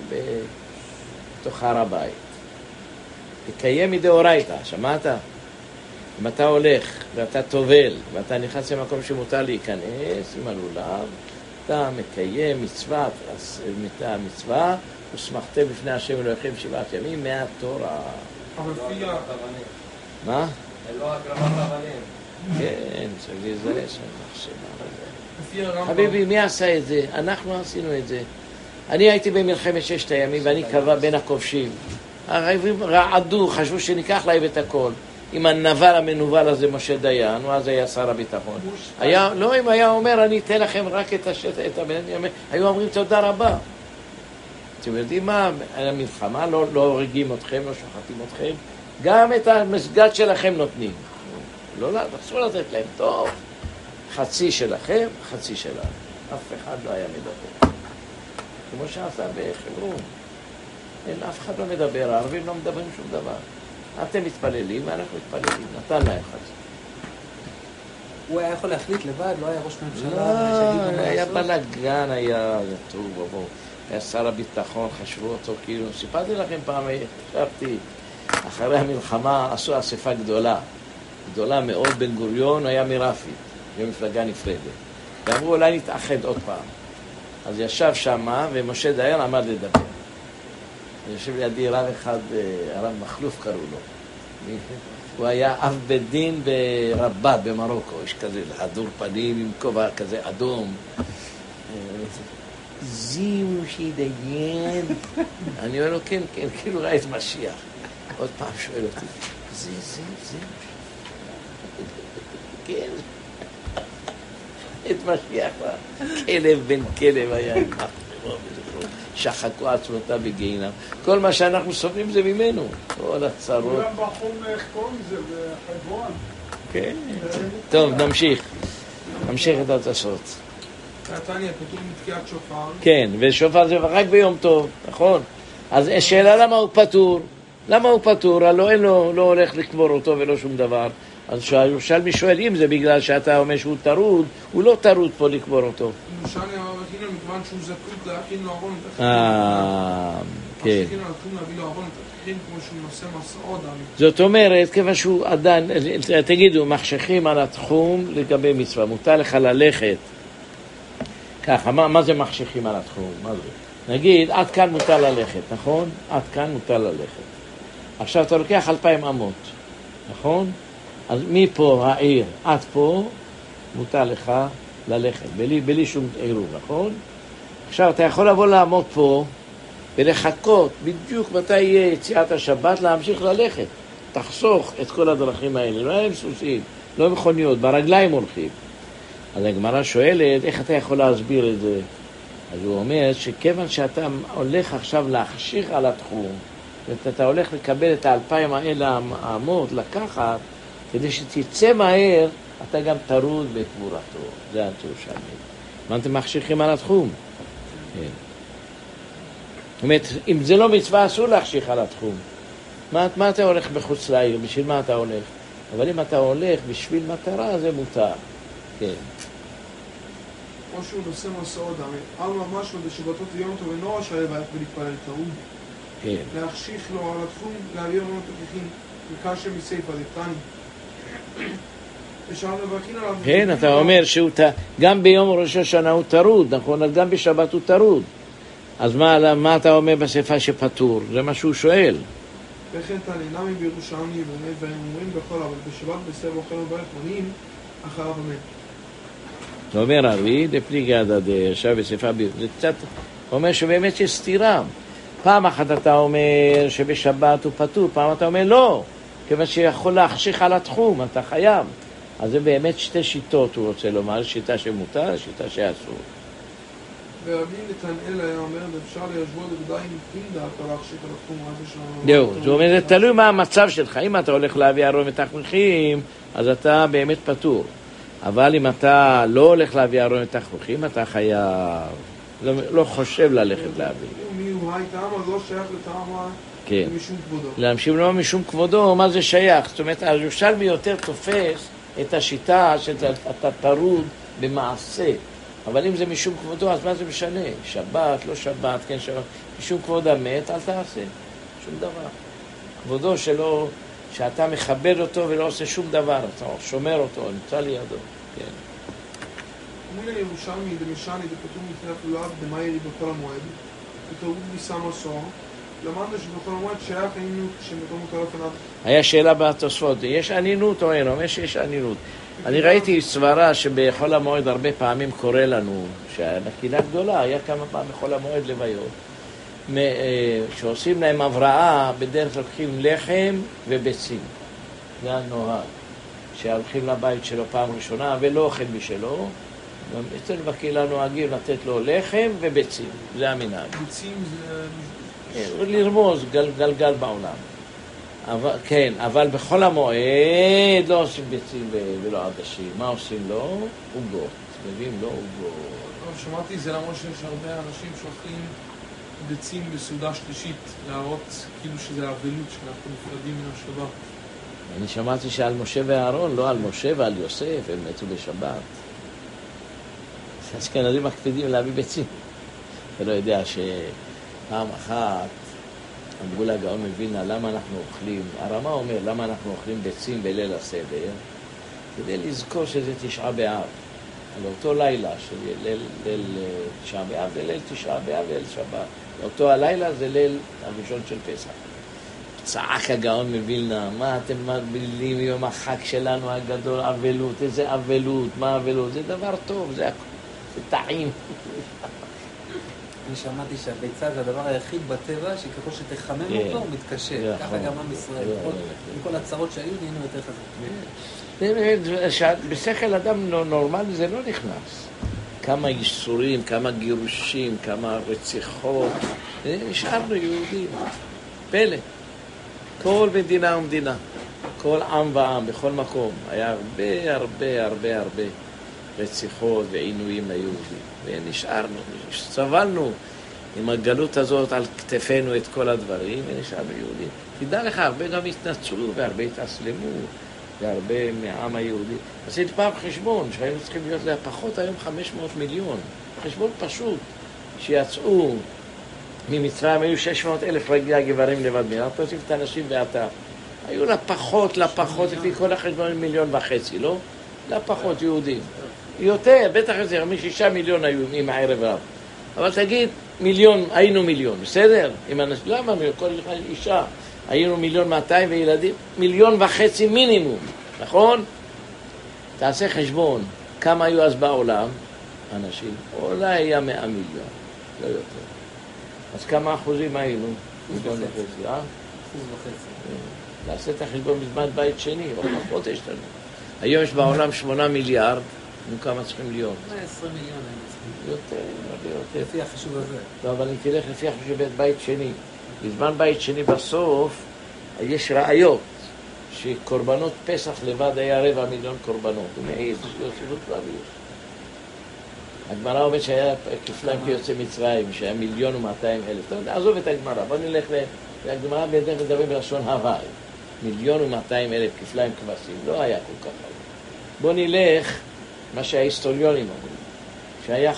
בתוך הר הבית. תקיים מדאורייתא, שמעת? אם אתה הולך ואתה טובל ואתה נכנס למקום שמותר להיכנס עם הלולב, אתה מקיים מצוות, מצווה, ושמחתם לפני השם אלוהיכם שבעת ימים מהתורה. אבל לפי ה... מה? אלוה הקרבת אבנים. כן, צריך להיזרש, לפי הרמב"ם... חביבי, מי עשה את זה? אנחנו עשינו את זה. אני הייתי במלחמת ששת הימים ואני קבע בין הכובשים. הרעבים רעדו, חשבו שניקח להם את הכל. עם הנבל המנוול הזה משה דיין, הוא אז היה שר הביטחון. היה, לא, אם היה אומר, אני אתן לכם רק את השטח, את הבן, היו אומרים תודה רבה. אתם יודעים מה? המלחמה, לא, לא הורגים אתכם, לא שוחטים אתכם, גם את המסגד שלכם נותנים. לא, לא, אסור לתת להם טוב. חצי שלכם, חצי שלנו. אף אחד לא היה מדבר. כמו שעשה בחברון. אין, אף אחד לא מדבר, הערבים לא מדברים שום דבר. אתם מתפללים ואנחנו מתפללים, נתן להם חצי. הוא היה יכול להחליט לבד, לא היה ראש ממשלה? לא, היה בלגן, היה טוב, בוא, היה שר הביטחון, חשבו אותו כאילו, סיפרתי לכם פעם, חשבתי, אחרי המלחמה עשו אספה גדולה, גדולה מאוד, בן גוריון היה מרפי, במפלגה נפרדת, ואמרו אולי נתאחד עוד פעם. אז ישב שמה ומשה דיין עמד לדבר. יושב לידי רב אחד, הרב מחלוף קראו לו. הוא היה אב בית דין ברבת במרוקו, יש כזה הדור פנים עם כובע כזה אדום. זיהו שידיין. אני אומר לו, כן, כן, כאילו ראה את משיח. עוד פעם שואל אותי, זה, זה, זה. כן. את משיח, כלב בן כלב היה עם מחלוף. שחקו עצמותה בגיהינם. כל מה שאנחנו סובלים זה ממנו. כל הצרות. כולם בחור איך קוראים זה בחברון. כן. טוב, נמשיך. נמשיך את התוספות. תניא, כתוב מתקיעת שופר. כן, ושופר זה רק ביום טוב, נכון? אז שאלה למה הוא פטור? למה הוא פטור? הלוא אין לו, לא הולך לקבור אותו ולא שום דבר. אז שהירושלמי שואל אם זה בגלל שאתה אומר שהוא טרוד, הוא לא טרוד פה לקבור אותו. משנה הרחינה מכיוון שהוא זקוק להכין לו ארון את אה, כן. מחשיכים להכין להביא לו ארון את התכין כמו שהוא נושא מסעות. זאת אומרת, כיוון שהוא עדיין, תגידו, מחשכים על התחום לגבי מצווה, מותר לך ללכת. ככה, מה, מה זה מחשכים על התחום? מה זה? נגיד, עד כאן מותר ללכת, נכון? עד כאן מותר ללכת. עכשיו אתה לוקח אלפיים אמות, נכון? אז מפה העיר, עד פה, מותר לך ללכת, בלי, בלי שום עירוב, נכון? עכשיו, אתה יכול לבוא לעמוד פה ולחכות בדיוק מתי יהיה יציאת השבת, להמשיך ללכת. תחסוך את כל הדרכים האלה, לא הם סוסים, לא מכוניות, ברגליים הולכים. אז הגמרא שואלת, איך אתה יכול להסביר את זה? אז הוא אומר שכיוון שאתה הולך עכשיו להחשיך על התחום, ואתה הולך לקבל את האלפיים האלה העמוד, לקחת, כדי שתצא מהר, אתה גם תרוד בקבורתו. זה התיאור שלנו. מה אתם מחשיכים על התחום? כן. זאת אומרת, אם זה לא מצווה, אסור להחשיך על התחום. מה, מה אתה הולך בחוץ לעיר? בשביל מה אתה הולך? אבל אם אתה הולך בשביל מטרה, זה מותר. כן. כמו שהוא נושא מסעות, על ממש לא בשבתות ויום טוב אינו רשאי לברך ולהתפלל טעוד. כן. להחשיך לו על התחום, להביא ארון התוכחים, מקשה מסייפה דתני. כן, אתה אומר שהוא גם ביום ראש השנה הוא טרוד, נכון? אז גם בשבת הוא טרוד. אז מה, מה אתה אומר בשפה שפטור? זה מה שהוא שואל. וכן תענינמי בירושלמי ובאמת דברים אומרים בכל, אבל בשבת בסב אוכל וברך מונים אחריו אמן. זה אומר הרבי, דפליגי הדד, עכשיו בספר ביר, זה קצת אומר שבאמת יש סתירה. פעם אחת אתה אומר שבשבת הוא פטור, פעם אתה אומר לא, כיוון שיכול להחשיך על התחום, אתה חייב. אז זה באמת שתי שיטות, הוא רוצה לומר, שיטה שמותר, שיטה שאסור. ורבי נתנאל היה אומר, אפשר להשוות בוודאי עם פינדה, אתה להחשיך על התחום, מה זה שם? זהו, זאת אומרת, תלוי מה המצב שלך. אם אתה הולך להביא ארון ותחמכים, אז אתה באמת פטור. אבל אם אתה לא הולך להביא ארון ותחמכים, אתה חייב, לא, לא חושב ללכת להביא. מי הוא היי טעם, אז לא שייך לטעמה כן. משום כבודו. להמשיך לא משום כבודו, מה זה שייך? זאת אומרת, הירושלמי יותר תופס את השיטה שאתה טרוד במעשה. אבל אם זה משום כבודו, אז מה זה משנה? שבת, לא שבת, כן שבת. משום כבוד המת, אל תעשה. שום דבר. כבודו שלא, שאתה מכבד אותו ולא עושה שום דבר. אתה שומר אותו, נמצא לידו. כן. אומרים לירושלמי, דמשני, דפתור מפני הפלולת, דמיירי בכל המועד. ותראו ביסם עשור. למדנו שבכל המועד שייך ענינות שמקום מותר לפניו. היה שאלה בתוספות, יש ענינות או אין? אומר שיש ענינות. אני ראיתי סברה שבכל המועד הרבה פעמים קורה לנו, שהנקידה גדולה, היה כמה פעם בכל המועד לוויות, שעושים להם הבראה, בדרך לוקחים לחם וביצים. זה הנוהג, שהולכים לבית שלו פעם ראשונה ולא אוכל משלו, גם אצלנו בקהילה נוהגים לתת לו לחם וביצים, זה המנהג. ביצים זה... לרמוז גל, גלגל בעולם. אבל, כן, אבל בכל המועד לא עושים ביצים ולא עדשים. מה עושים לו? עוגות. מביאים לו עוגות. שמעתי זה למרות שיש הרבה אנשים שאוכלים ביצים בסעודה שלישית, להראות כאילו שזה האבלות שאנחנו נפרדים מן השבת. אני שמעתי שעל משה ואהרון, לא על משה ועל יוסף, הם מתו בשבת. אשכנזים מקפידים להביא ביצים. אתה לא יודע שפעם אחת אמרו לגאון מווילנה למה אנחנו אוכלים, הרמה אומר למה אנחנו אוכלים ביצים בליל הסדר, כדי לזכור שזה תשעה באב, על אותו לילה של ליל, ליל תשעה באב, זה ליל תשעה באב וליל שבת, אותו הלילה זה ליל הראשון של פסח. צעק הגאון מווילנה, מה אתם מבלים יום החג שלנו הגדול, אבלות, איזה אבלות, מה אבלות, זה דבר טוב, זה, זה טעים. אני שמעתי שהביצה זה הדבר היחיד בטבע שככל שתחמם אותו הוא מתקשר. ככה גם עם ישראל. עם כל הצרות שהיו נהיינו יותר חזקים. בשכל אדם נורמלי זה לא נכנס. כמה ייסורים, כמה גירושים, כמה רציחות. נשארנו יהודים. פלא. כל מדינה ומדינה. כל עם ועם, בכל מקום. היה הרבה הרבה הרבה הרבה רציחות ועינויים ליהודים. ונשארנו, סבלנו עם הגלות הזאת על כתפינו את כל הדברים, ונשארנו יהודים. תדע לך, הרבה גם התנצלו והרבה התאסלמו, והרבה מהעם היהודי. עשיתי פעם חשבון, שהיינו צריכים להיות לה פחות היום חמש מאות מיליון. חשבון פשוט, שיצאו ממצרים, היו שש מאות אלף רגלי גברים לבד מילה, תוסיף את האנשים ואתה. היו לה פחות, לה פחות, לפי כל החשבון מיליון וחצי, לא? לה פחות יהודים. יותר, בטח יותר, משישה מיליון היו עם הערב רב. אבל תגיד, מיליון, היינו מיליון, בסדר? עם אנשים, למה? כל אישה, היינו מיליון מאתיים וילדים, מיליון וחצי מינימום, נכון? תעשה חשבון, כמה היו אז בעולם, אנשים? אולי היה מאה מיליון, לא יותר. אז כמה אחוזים היינו? מיליון וחצי, אה? אחוז וחצי. תעשה את החשבון בזמן בית שני, או פחות יש לנו. היום יש בעולם שמונה מיליארד, כמה צריכים להיות? מאה ועשרים מיליון היינו צריכים. יותר, הרבה יותר. לפי החישוב הזה. לא, אבל אם תלך לפי החישוב בית שני. בזמן בית שני בסוף, יש ראיות שקורבנות פסח לבד היה רבע מיליון קורבנות. הוא מעיד, יוסיפות רביות. הגמרא אומרת שהיה כפליים כיוצא מצרים, שהיה מיליון ומאתיים אלף. אתה יודע, עזוב את הגמרא, בוא נלך לגמרא בדרך לדבר בלשון הוואי. מיליון ומאתיים אלף כפליים כבשים, לא היה כל כך הרבה. בוא נלך מה שההיסטוריונים אומרים, שהיה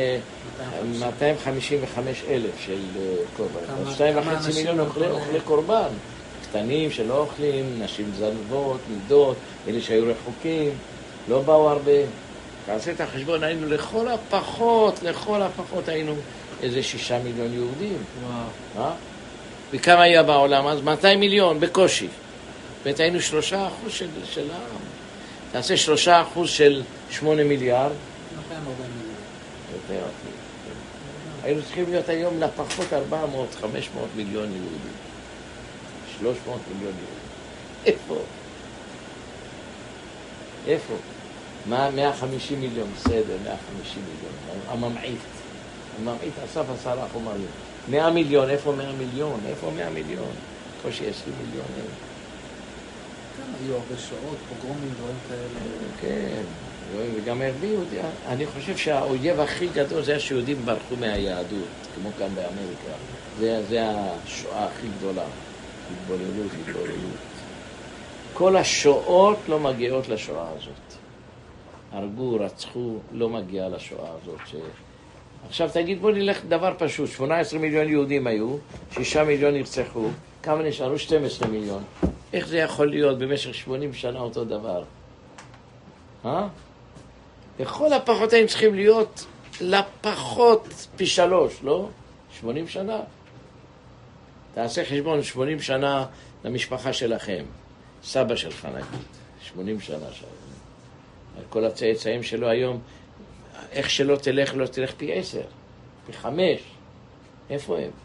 מאתיים חמישים וחמש אלף של קורבן, שתיים וחצי מיליון אוכלי קורבן, קטנים שלא אוכלים, נשים זנבות, מידות, אלה שהיו רחוקים, לא באו הרבה. תעשה את החשבון, היינו לכל הפחות, לכל הפחות היינו איזה שישה מיליון יהודים. וואו. וכמה היה בעולם? אז מאתיים מיליון, בקושי. ואת היינו שלושה אחוז של, של העם. תעשה שלושה אחוז של שמונה מיליארד. מאתיים וארבעים מיליון. יותר. היינו צריכים להיות היום לפחות ארבע מאות חמש מאות מיליון יהודים. שלוש מאות מיליון יהודים. איפה? איפה? מה מאה וחמישים מיליון? בסדר, מאה וחמישים מיליון. הממעיט. הממעיט אסף עשרה חומרים. מאה מיליון, איפה מאה מיליון? איפה מאה מיליון? קושי עשרים מיליון. כמה היו הרבה שעות, פוגרומים, דברים כאלה. כן, וגם הרביעו, אני חושב שהאויב הכי גדול זה שיהודים ברחו מהיהדות, כמו כאן באמריקה. זה, זה השואה הכי גדולה. התבוללות, התבוללות. כל השואות לא מגיעות לשואה הזאת. הרגו, רצחו, לא מגיעה לשואה הזאת. ש... עכשיו תגיד, בוא נלך דבר פשוט. שמונה עשרה מיליון יהודים היו, שישה מיליון נרצחו, כמה נשארו? שנים עשר מיליון. איך זה יכול להיות במשך שמונים שנה אותו דבר? אה? לכל הפחות הם צריכים להיות לפחות פי שלוש, לא? שמונים שנה. תעשה חשבון שמונים שנה למשפחה שלכם. סבא שלך נגיד. שמונים שנה שם. כל הצאצאים שלו היום, איך שלא תלך, לא תלך פי עשר, פי חמש. איפה הם?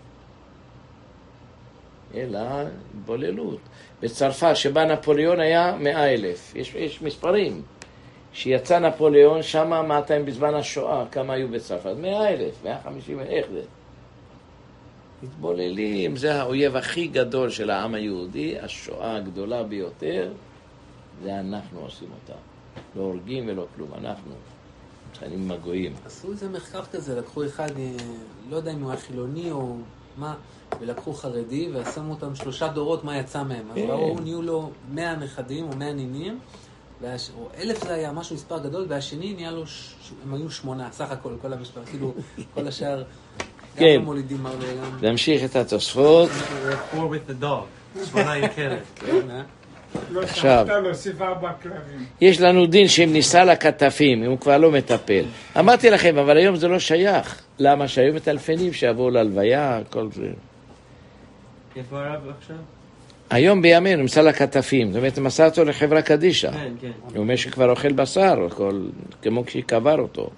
אלא בוללות. בצרפת שבה נפוליאון היה מאה אלף. יש, יש מספרים. שיצא נפוליאון, שמה מאתיים בזמן השואה, כמה היו בצרפת? מאה אלף, מאה וחמישים אלף, איך זה? מתבוללים, זה האויב הכי גדול של העם היהודי, השואה הגדולה ביותר, זה אנחנו עושים אותה. לא הורגים ולא כלום, אנחנו מתחנים עם הגויים. עשו איזה מחקר כזה, לקחו אחד, לא יודע אם הוא היה חילוני או מה, ולקחו חרדי ושמו אותם שלושה דורות מה יצא מהם. אז ראו, נהיו לו מאה נכדים או מאה נינים, והש... או אלף זה היה משהו מספר גדול, והשני נהיה לו, ש... הם היו שמונה, סך הכל, כל המשפר, כאילו, כל השאר, גם כן. המולידים מר גם... להמשיך את התוספות. Four with the dog. שמונה עם כלב. כן, אה? לא עכשיו. שכחת להוסיף ארבע כלבים. יש לנו דין שאם ניסה לכתפים, אם הוא כבר לא מטפל. אמרתי לכם, אבל היום זה לא שייך. למה? שהיו מטלפנים שיבואו להלוויה, כל זה. איפה הרב עכשיו? היום בימינו, מסע לכתפים. זאת אומרת, מסע אותו לחברה קדישה. כן, כן. הוא אומר שכבר אוכל בשר, הכל, כמו כשקבר אותו.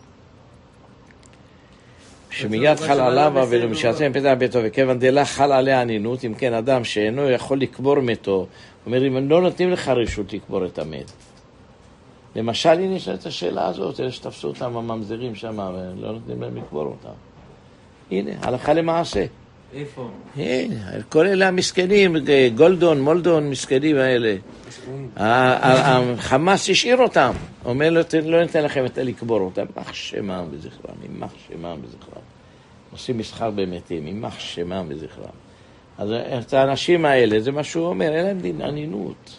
שמיד חל עליו ולמשעצם פתח ביתו, וכיוון דלה חל עליה ענינות, אם כן אדם שאינו יכול לקבור מתו, אומר, אם לא נותנים לך רשות לקבור את המת. למשל, הנה יש את השאלה הזאת, אלה שתפסו אותם הממזרים שם, ולא נותנים להם לקבור אותם. הנה, הלכה למעשה. איפה? הנה, כל אלה המסכנים, גולדון, מולדון, מסכנים האלה. החמאס השאיר אותם. אומר לו, לא ניתן לכם את לקבור אותם. יימח שמם וזכרם, יימח שמם וזכרם. עושים מסחר במתים, יימח שמם וזכרם. אז את האנשים האלה, זה מה שהוא אומר, אין להם דין ענינות.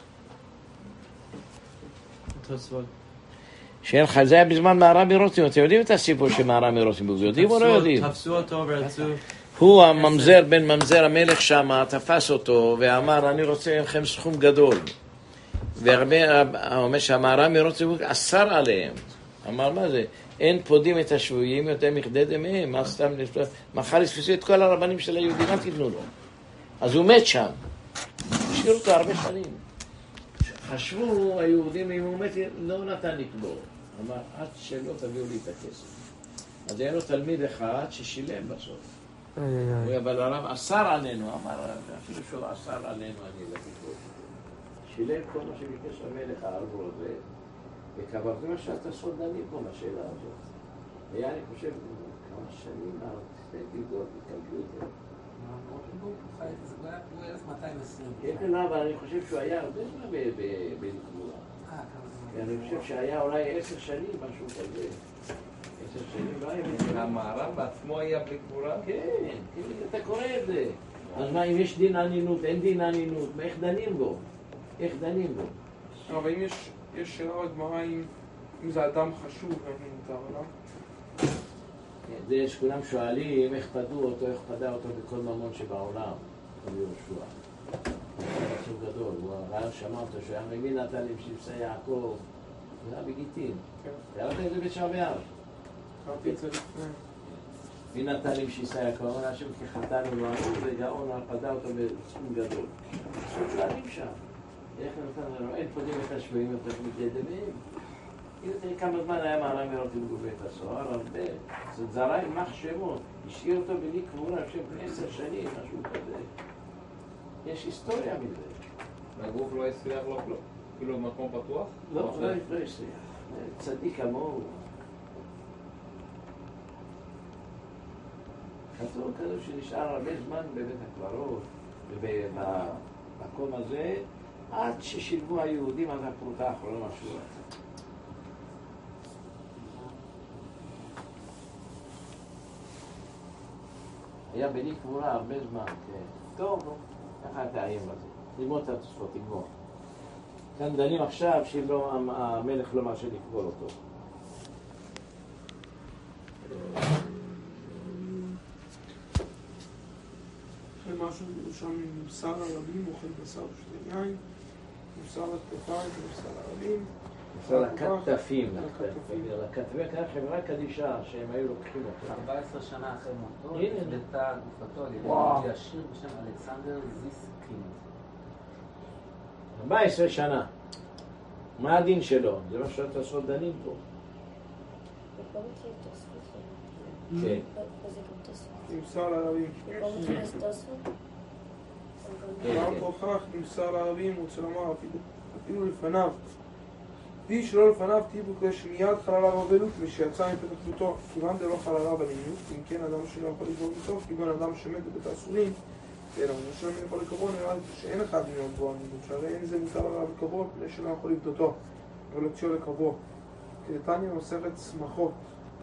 תוספות. שאין לך, זה היה בזמן מהר"ם מרוטנבורג. אתם יודעים את הסיפור של מהר"ם מרוטנבורג? יודעים או לא יודעים? תפסו אותו ורצו... הוא הממזר, בן ממזר המלך שם, תפס אותו ואמר, אני רוצה לכם סכום גדול. והרבה, הוא אומר שהמהר"ם מרוטנבורג אסר עליהם. אמר, מה זה? אין פודים את השבויים יותר מכדי דמיהם. מה סתם לשפוט? מחר יספסו את כל הרבנים של היהודים, אל תתנו לו. אז הוא מת שם. השאיר אותו הרבה שנים. חשבו היהודים, אם הוא מת, לא נתן לקבור. אמר, עד שלא תביאו לי את הכסף. אז היה לו תלמיד אחד ששילם בסוף. אבל הרב אסר עלינו, אמר, אפילו שהוא אסר עלינו, אני לקבור. שילם כל מה שביקש המלך הארבור הזה, וקבר, זה מה שאתה סודני פה מהשאלה הזאת. היה, אני חושב, כמה שנים, לפני תלגות, ותלגו את זה. הוא אלף מאתיים ועשרים. כן, אבל אני חושב שהוא היה הרבה זמן בנקבורה. אני חושב שהיה אולי עשר שנים, משהו כזה. עשר שנים לא היה בנקבורה. המהר"ם בעצמו היה בנקבורה? כן, אתה קורא את זה. אז מה, אם יש דין ענינות, אין דין ענינות, איך דנים בו? איך דנים בו? אבל אם יש שאלה בגמרא אם זה אדם חשוב, איך מותר, לא? זה שכולם שואלים איך פדו אותו, איך פדה אותו בכל ממון שבעולם. רבי יהושע. עצוב גדול, הוא הרעיון שמע אותו, שהוא היה מבין נתן עם שבשי יעקב. זה היה בגיטין. קראת את זה בשעה באב. קראתי את זה לפני. מי נתן עם שיסה יקום, השם כחתן ובאמור, וגאון הרפדה אותו בסכום גדול. פשוט להרים שם. איך נתן לנו, אין פודים את השבועים, את מתיידמים. הנה תראי כמה זמן היה מהר"ם מרוטים בבית הסוהר, הרבה. זאת זרה עם מח שמות. השאיר אותו בלי קבורה, שם עשר שנים, משהו כזה. יש היסטוריה מזה. והגוף לא הסריח לו כלום? כאילו במקום פתוח? לא, לא הסריח. צדיק כמוהו. כתוב כזה שנשאר הרבה זמן בבית הקברות, במקום הזה, עד ששילבו היהודים עד הפרוטה האחרונה משהו רצה. היה בלי קבורה הרבה זמן, כן. טוב, ככה תאיים בזה. ללמוד את התוספות, תגמור. כאן דנים עכשיו שהמלך לא מרשה לקבור אותו. אחרי משהו שם מוסר הרבים, אוכל בשר ושתי יין, מוסר הכתפיים ומוסר הרבים. מוסר הכתפים, הכתפים כאן חברה קדישה שהם היו לוקחים אותו. ארבע עשרה שנה אחרי מותו, נפלטה גופתו על ידי יהודי עשיר בשם אלכסנדר זיסקין. ארבע עשרה שנה. מה הדין שלו? זה מה שאתה עושה דנים פה. כן. נמסר לערבים. דבר תוכח נמסר לערבים, הוא רוצה לומר אפילו לפניו. די שלא לפניו תהיו בו שמיד חללה רבלות ושיצא מפתח ביתו, כיוון דלא חללה בניניות, אם כן אדם שלא יכול לקבור ביתו, כיוון אדם שמת בבית האסורים, ואין אמרו שלא יכול לקבור, נראה לי שאין אחד מיון בו הניניות, שהרי אין זה מותר עליו לקבור, פני שלא יכול לבדותו, אבל להציעו לקבור. כדתניא מסכת שמחות.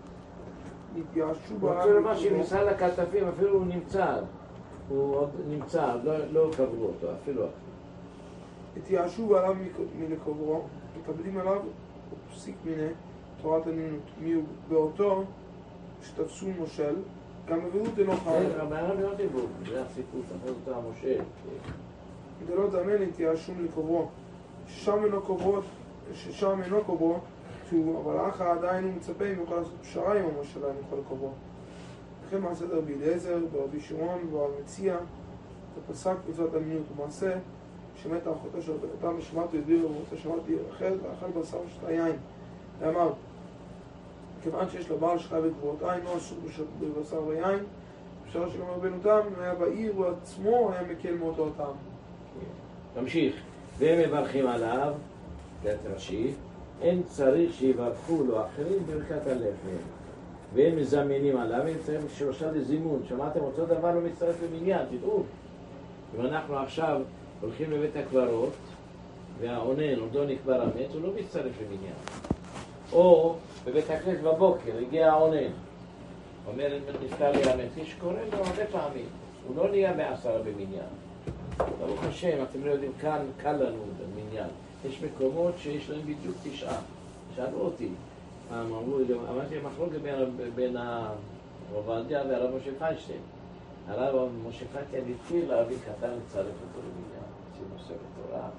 הוא רוצה לומר שנמצא לכתפים, אפילו הוא נמצא, הוא עוד נמצא, לא קברו אותו, אפילו. התייאשו עליו מלקברו, מקבלים עליו פסיק מיני תורת הנינות. באותו שתפסו מושל, גם בבירות דלא חל. זה הרב לא דיבור, זה הסיפור, תפס אותו המושל. דלא דמן התייאשו מלקברו, ששם אינו קברו, ששם אינו קברו, אבל אחר עדיין הוא מצפה אם יוכל לעשות פשרה עם המושל, אם יוכל לקברו. לכן מעשה רבי אליעזר, ברבי שמעון וברבי מציע, זה פסק מצוות הנינות ומעשה, שמתה אחותו של בנתם ושמעתו ידיעו ורוצה שמעתי אחרת ואכל בשר ושתה יין. ואמר, כיוון שיש לבעל שחי וגבורות עין, לא אסור בבשר ויין, אפשר שגם רבנותם, אם היה בעיר הוא עצמו, היה מקל מאותו הטעם. תמשיך, והם מברכים עליו, זה תמשיך, אין צריך שיברכו לו אחרים ברכת הלחם, והם מזמנים עליו, הם צריכים שלושה לזימון, שמעתם אותו דבר לא מצטרף למניין, תדעו. אם אנחנו עכשיו הולכים לבית הקברות, והעונן עוד לא נקבר המת, הוא לא מצטרף למניין. או בבית הכנסת בבוקר, הגיע העונן, אומר, נפטר לי המת, יש קורא לו הרבה פעמים, הוא לא נהיה בעשרה במניין. ברוך השם, אתם לא יודעים, כאן קל לנו במניין. יש מקומות שיש להם בדיוק תשעה. שאלו אותי, אמרו, אמרתי מחלוקת בין הרב עובדיה והרב משה פיינשטיין. הרב משה פיינשטיין התיר להביא קטן לצרף אותו למניין. עשינו ספר תורה.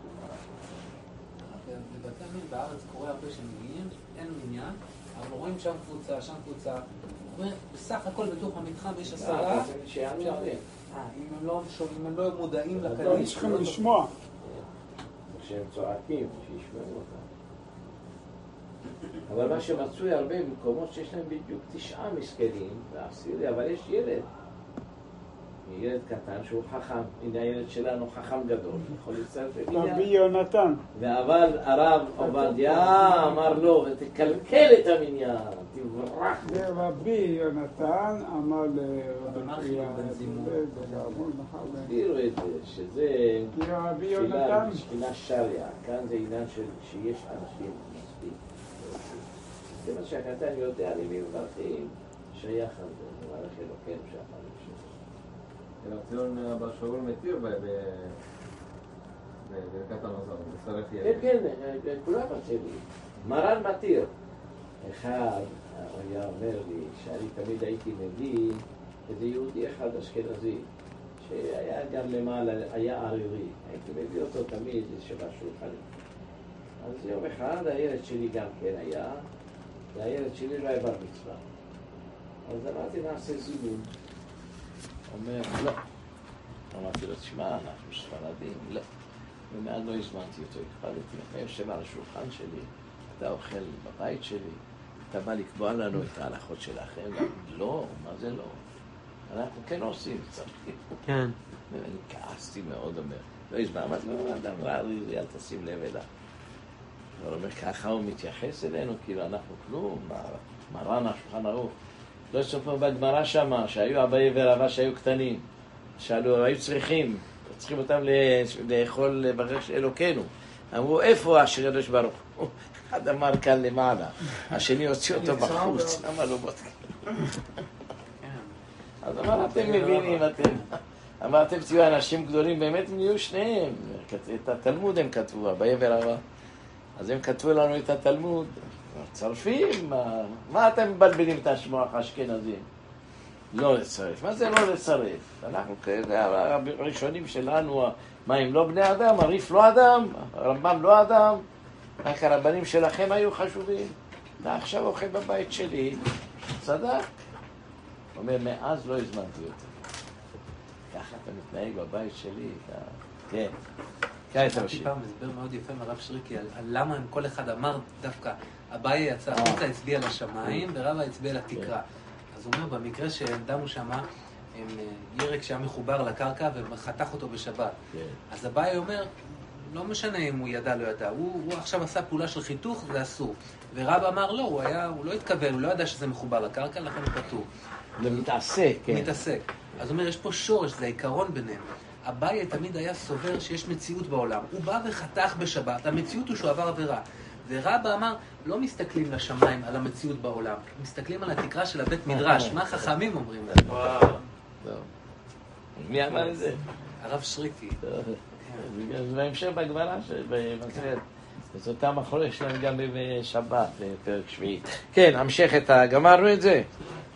בבתי עלמין בארץ קורה הרבה שמגיעים, אין מניין, אבל רואים שם קבוצה, שם קבוצה. בסך הכל בתוך המתחם יש עשרה. אם הם לא מודעים לקדיש. לא צריכים לשמוע. שהם צועקים, שישמעו אותם. אבל מה שמצוי הרבה במקומות שיש להם בדיוק תשעה מסכנים, ועשירי, אבל יש ילד. ילד קטן שהוא חכם. הנה הילד שלנו חכם גדול, יכול להצטרף למניין. רבי יונתן. אבל הרב עובדיה אמר לו, ותקלקל את המניין, תברח. ורבי יונתן אמר לרבי תראו את זה, שזה תפילה שריה, כאן זה עניין שיש אנשים מספיק. זה מה שהקטן יודע למי מברכים, שייך על זה, מברך אלוקים שאחר לשם. ציון אבא שאול מתיר בברכת המזון, בצרף ילד. כן, כן, כולם מתירים. מרן מתיר. אחד היה אומר לי שאני תמיד הייתי מביא איזה יהודי אחד אשכנזי שהיה גם למעלה, היה ערירי. הייתי מביא אותו תמיד לשבע שולחנים. אז יום אחד הילד שלי גם כן היה, והילד שלי לא היה בר מצווה. אז אמרתי, נעשה זימון. אומר, לא. אמרתי לו, תשמע, אנחנו ספרדים, לא. ומאז לא הזמנתי אותו, הקפדתי, אתה יושב על השולחן שלי, אתה אוכל בבית שלי, אתה בא לקבוע לנו את ההלכות שלכם, לא, מה זה לא? אנחנו כן עושים, צריכים. כן. ואני כעסתי מאוד, אומר, לא הזמן, אמרתי, לא, אדם רע לי, אל תשים לב אליו. הוא אומר, ככה הוא מתייחס אלינו, כאילו אנחנו כלום, מרן השולחן ערוך. לא סופר בגמרא שמה, שהיו אביי ורבא שהיו קטנים, שאלו, היו צריכים, צריכים אותם לאכול לברך אלוקינו. אמרו, איפה אשר הקדוש ברוך הוא? אחד אמר כאן למעלה, השני הוציא אותו בחוץ, למה לא בודקים? אז אמר, אתם מבינים, אתם, אמרתם, תהיו אנשים גדולים, באמת הם נהיו שניהם. את התלמוד הם כתבו, אביי ורבא. אז הם כתבו לנו את התלמוד, צרפים, מה, מה אתם מבלבלים את השמוח האשכנזים? לא לצרף. מה זה לא לצרף? אנחנו כאלה, הראשונים שלנו, מה הם לא בני אדם? הריף לא אדם? הרמב"ם לא אדם? רק הרבנים שלכם היו חשובים? ועכשיו אוכל בבית שלי, צדק. הוא אומר, מאז לא הזמנתי אותו. ככה אתה מתנהג בבית שלי, כן. שמעתי פעם הסבר מאוד יפה מרב שריקי על למה כל אחד אמר דווקא אביי יצא החוצה, הצביע לשמיים ורבא הצביע לתקרה. אז הוא אומר, במקרה שהם דמו שמה, הם ירק שהיה מחובר לקרקע וחתך אותו בשבת. אז אביי אומר, לא משנה אם הוא ידע לא ידע, הוא עכשיו עשה פעולה של חיתוך, זה אסור. ורבא אמר לא, הוא לא התכוון, הוא לא ידע שזה מחובר לקרקע, לכן הוא פטור. זה מתעסק, כן. מתעסק. אז הוא אומר, יש פה שורש, זה העיקרון ביניהם. אביי תמיד היה סובר שיש מציאות בעולם. הוא בא וחתך בשבת, המציאות הוא שהוא עבר עבירה. ורבא אמר, לא מסתכלים לשמיים על המציאות בעולם, מסתכלים על התקרה של הבית מדרש. מה חכמים אומרים להם? וואו. מי אמר את זה? הרב שריקי. בהמשך בגמרא, את אותם אחרי יש להם גם בשבת, בפרק שביעי. כן, המשך את ה... גמרנו את זה.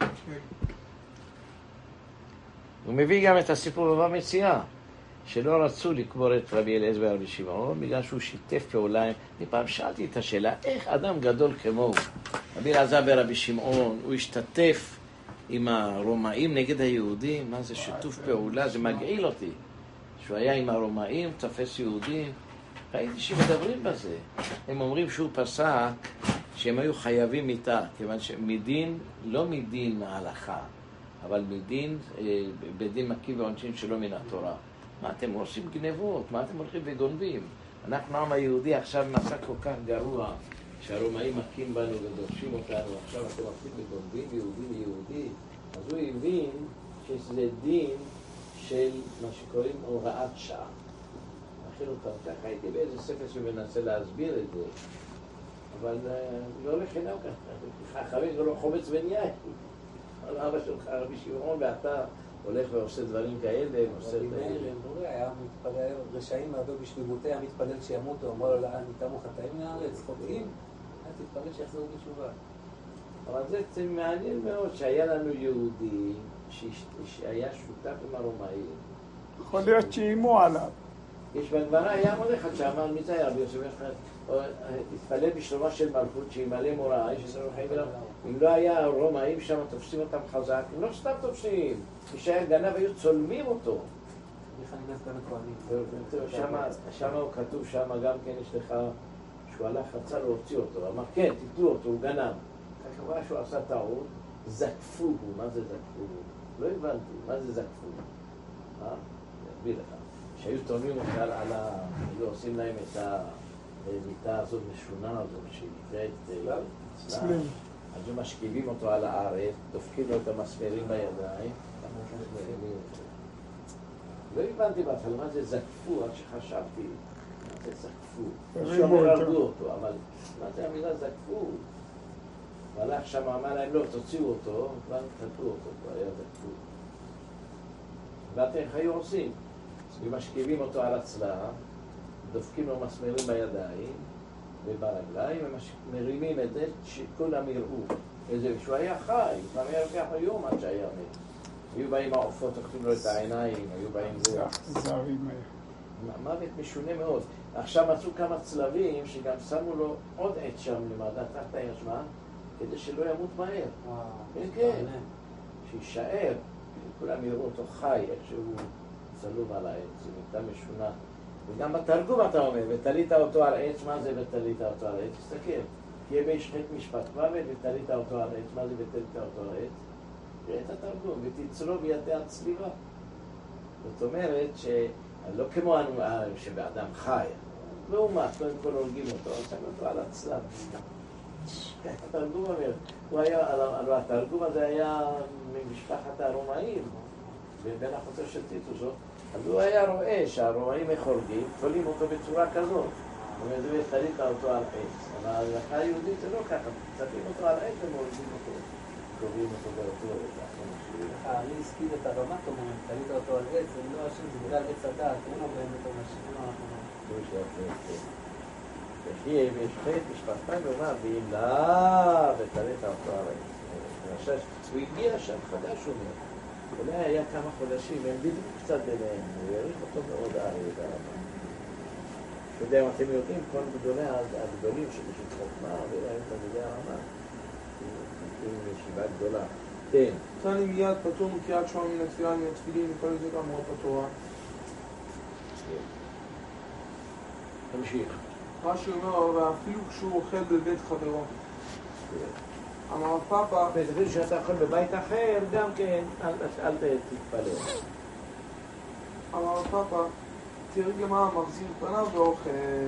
הוא מביא גם את הסיפור בבא מציעא, שלא רצו לקבור את רבי אליעזר ורבי שמעון, בגלל שהוא שיתף פעולה. אני פעם שאלתי את השאלה, איך אדם גדול כמוהו, רבי אליעזר ורבי שמעון, הוא השתתף עם הרומאים נגד היהודים? מה זה שיתוף פעולה? זה מגעיל אותי. שהוא היה עם הרומאים, תפס יהודים, ראיתי שמדברים בזה. הם אומרים שהוא פסק שהם היו חייבים מיתה, כיוון שמדין, לא מדין ההלכה, אבל מדין, בדין מכים ועונשין שלא מן התורה. מה אתם עושים גנבות? מה אתם הולכים וגונבים? אנחנו, העם היהודי, עכשיו נעשה כל כך גרוע, שהרומאים מכים בנו ודורשים אותנו, עכשיו אתם הולכים וגונבים יהודי ליהודי. אז הוא הבין שזה דין של מה שקוראים הוראת שעה. מכין אותם ככה, הייתי באיזה ספר שמנסה להסביר את זה, אבל לא לחינם ככה, חכמים זה לא חומץ בניין. על אבא שלך רבי שמעון, ואתה הולך ועושה דברים כאלה, ועושה את האלה. רבי היה מתפלל, רשעים מהווה בשלימותי, היה מתפלל שימותו, אמרו לו, לאן ניתמו חטאים לארץ, חוטאים, היה תתפלל שיחזרו בתשובה. אבל זה מעניין מאוד שהיה לנו יהודי שהיה שותף עם הרומאים. יכול להיות שאימו עליו. יש בגמרא, היה עוד אחד שאמר, מי זה היה רבי יוסף? התפלל בשלומה של מלכות שימלא מוראה, איש ישראל חיים אליו. אם לא היה רומאים שם, תופסים אותם חזק, הם לא סתם תופסים. מי שהיה גנב, היו צולמים אותו. שם הוא כתוב, שם גם כן יש לך, שהוא הלך, רצה להוציא אותו, אמר, כן, תיתנו אותו, הוא גנב. ככה שהוא עשה טעות, זקפו הוא. מה זה זקפו הוא? לא הבנתי, מה זה זקפו הוא? אה? אני אסביר לך. שהיו תורמים אותה על ה... היו עושים להם את המיטה הזאת משונה הזאת, שהיא נקראת צלם. אז הם משכיבים אותו על הארץ, דופקים לו את המסמרים בידיים. לא הבנתי בהתחלה מה זה זקפו, עד שחשבתי מה זה זקפו. שאומר הרגו אותו, אבל מה זה המילה זקפו? והלך שם, אמר להם, לא, תוציאו אותו, כבר קטעו אותו, כבר היה זקפו. ואתם איך היו עושים? ומשכיבים אותו על הצלעה, דופקים לו מסמרים בידיים וברגליים, ומרימים את זה שכולם יראו. וזה שהוא היה חי, פעם היה לוקח היום עד שהיה מת. היו באים העופות, אוכלים לו את העיניים, היו באים זה. זרים היה. מוות משונה מאוד. עכשיו מצאו כמה צלבים שגם שמו לו עוד עת שם למעלה, תחת הישמע, כדי שלא ימות מהר. כן, כן. שישאר, כולם יראו אותו חי, איך שהוא צלוב על העץ, זה מיטה משונה. וגם בתרגום אתה אומר, ותלית אותו על עץ, מה זה ותלית אותו על עץ? תסתכל, תהיה בישחט משפט מוות, ותלית אותו על עץ, מה זה ותלית אותו על עץ? תראה את התרגום, ותצלו בידי הצליבה. זאת אומרת שלא כמו שבאדם חי, לעומת, קודם כל הורגים אותו, שם אותו על הצלב. התרגום אומר, הוא היה, הלוא התרגום הזה היה ממשפחת הרומאים, ובין אחותו של טיטוס, אז הוא היה רואה שהרומאים חורגים, תולים אותו בצורה כזאת. זאת אומרת, זה תלית אותו על עץ. אבל ההלכה היהודית זה לא ככה, תלים אותו על עץ ומורגים אותו, קוראים אותו באותו רגע. אני הזכיר את הרמת, אומרים, תלית אותו על עץ, זה לא השם, זה בגלל עץ הדעת, אין לו באמת אותו משהו, הוא יש לך, וכי אם יש חטא משפחתיים ואומר, ואם לא, ותלית אותו על עץ. הוא הגיע שם חדש, הוא אומר. אולי היה כמה חודשים, הם בדיוק קצת ביניהם, הוא יריך אותו מאוד אריה ברמה. אתה יודע, אם אתם יודעים, כל גדולי הגדולים שבשביל חוכמה, ואולי הם תלמידי הרמה, עם ישיבה גדולה. כן. תני מיד פטור מקריאת שמע מן התפילה מן התפילין, וכל זה גם אמרות התורה. תמשיך. רש"י אומר, ואפילו כשהוא אוכל בבית חברו. אמר פאפה, אפילו שאתה אוכל בבית אחר, גם כן, אל תתפלל. אמר פאפה, תרגמה מחזיר פניו ואוכל.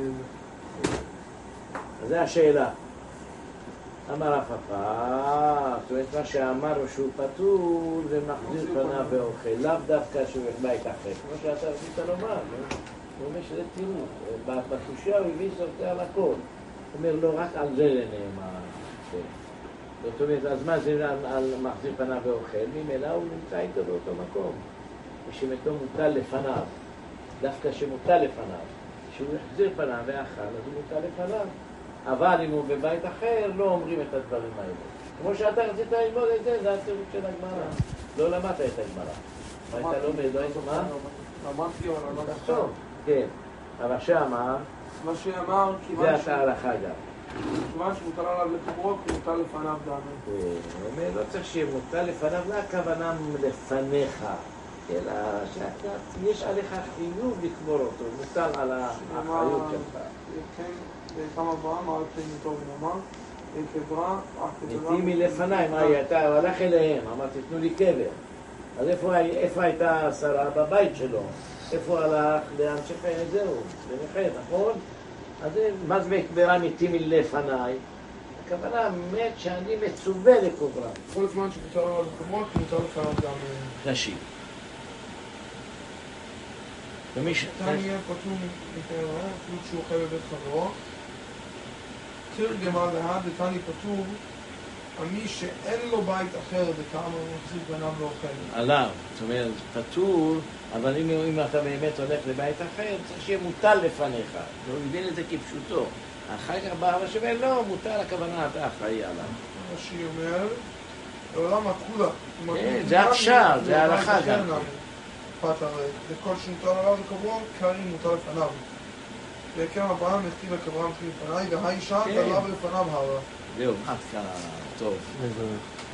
אז זו השאלה. אמר הפאפה, זאת אומרת, מה שאמר שהוא פטור, זה מחזיר פניו ואוכל, לאו דווקא שהוא בבית אחר. כמו שאתה רצית לומר, הוא אומר שזה תראו. בתושייה הוא הביא סורתי על הכל. הוא אומר, לא רק על זה לנאמר. זאת אומרת, אז מה זה על, על מחזיר פניו ואוכל? ממילא הוא נמצא איתו באותו מקום. ושמתו מוטל לפניו, דווקא שמוטל לפניו, שהוא יחזיר פניו ואכל, אז הוא מוטל לפניו. אבל אם הוא בבית אחר, לא אומרים את הדברים האלה. כמו שאתה רצית ללמוד את זה, זה הצירוף של הגמרא. לא למדת את הגמרא. היית לומד, לא היית מה? למדתי, אבל לא למדתי. טוב, כן. אבל שאמר, מה שאמר, זה אתה ההלכה גם. כיוון שמוטל עליו לקברו, כי מוטל לפניו דאמן. הוא אומר, לא צריך שיהיה מוטל לפניו, לא הכוונה לפניך, אלא שיש עליך חיוב לקבור אותו, מוטל על האחריות שלך. כן, וכמה אברהם, אל תימותו ונאמר, קברה, מתים מלפניי, מה היא הייתה? הוא הלך אליהם, אמר, תתנו לי קבר. אז איפה הייתה שרה? בבית שלו. איפה הלך? לאן שפן, זהו, למחד, נכון? אז מה זה קברה מתים מלפניי? הכוונה מת שאני מצווה לקוברה. כל זמן שמותר עליו לקברו, כי מותר לפניו גם... נשים. ומי ש... כאן יהיה פטור אפילו כשהוא אוכל בבית חברו. תרגמה להד ותני פטור, מי שאין לו בית אחר וכמה הוא מחזיק פניו ואוכל. עליו, זאת אומרת, פטור, אבל אם, אם אתה באמת הולך לבית אחר, צריך שיהיה מוטל לפניך. הוא מבין את זה כפשוטו. אחר כך בא אבל שווה, לא, מוטל הכוונה, אתה אחראי עליו. מה שהיא אומר, לעולם הכולה. כן, זה עכשיו, זה ההלכה גם. וכל שמוטל עליו לקברו, קרי מוטל לפניו. וכן אברהם הכתיב לקברם לפניי, והאישה דלה לפניו הלאה. זהו, עד כאן, טוב.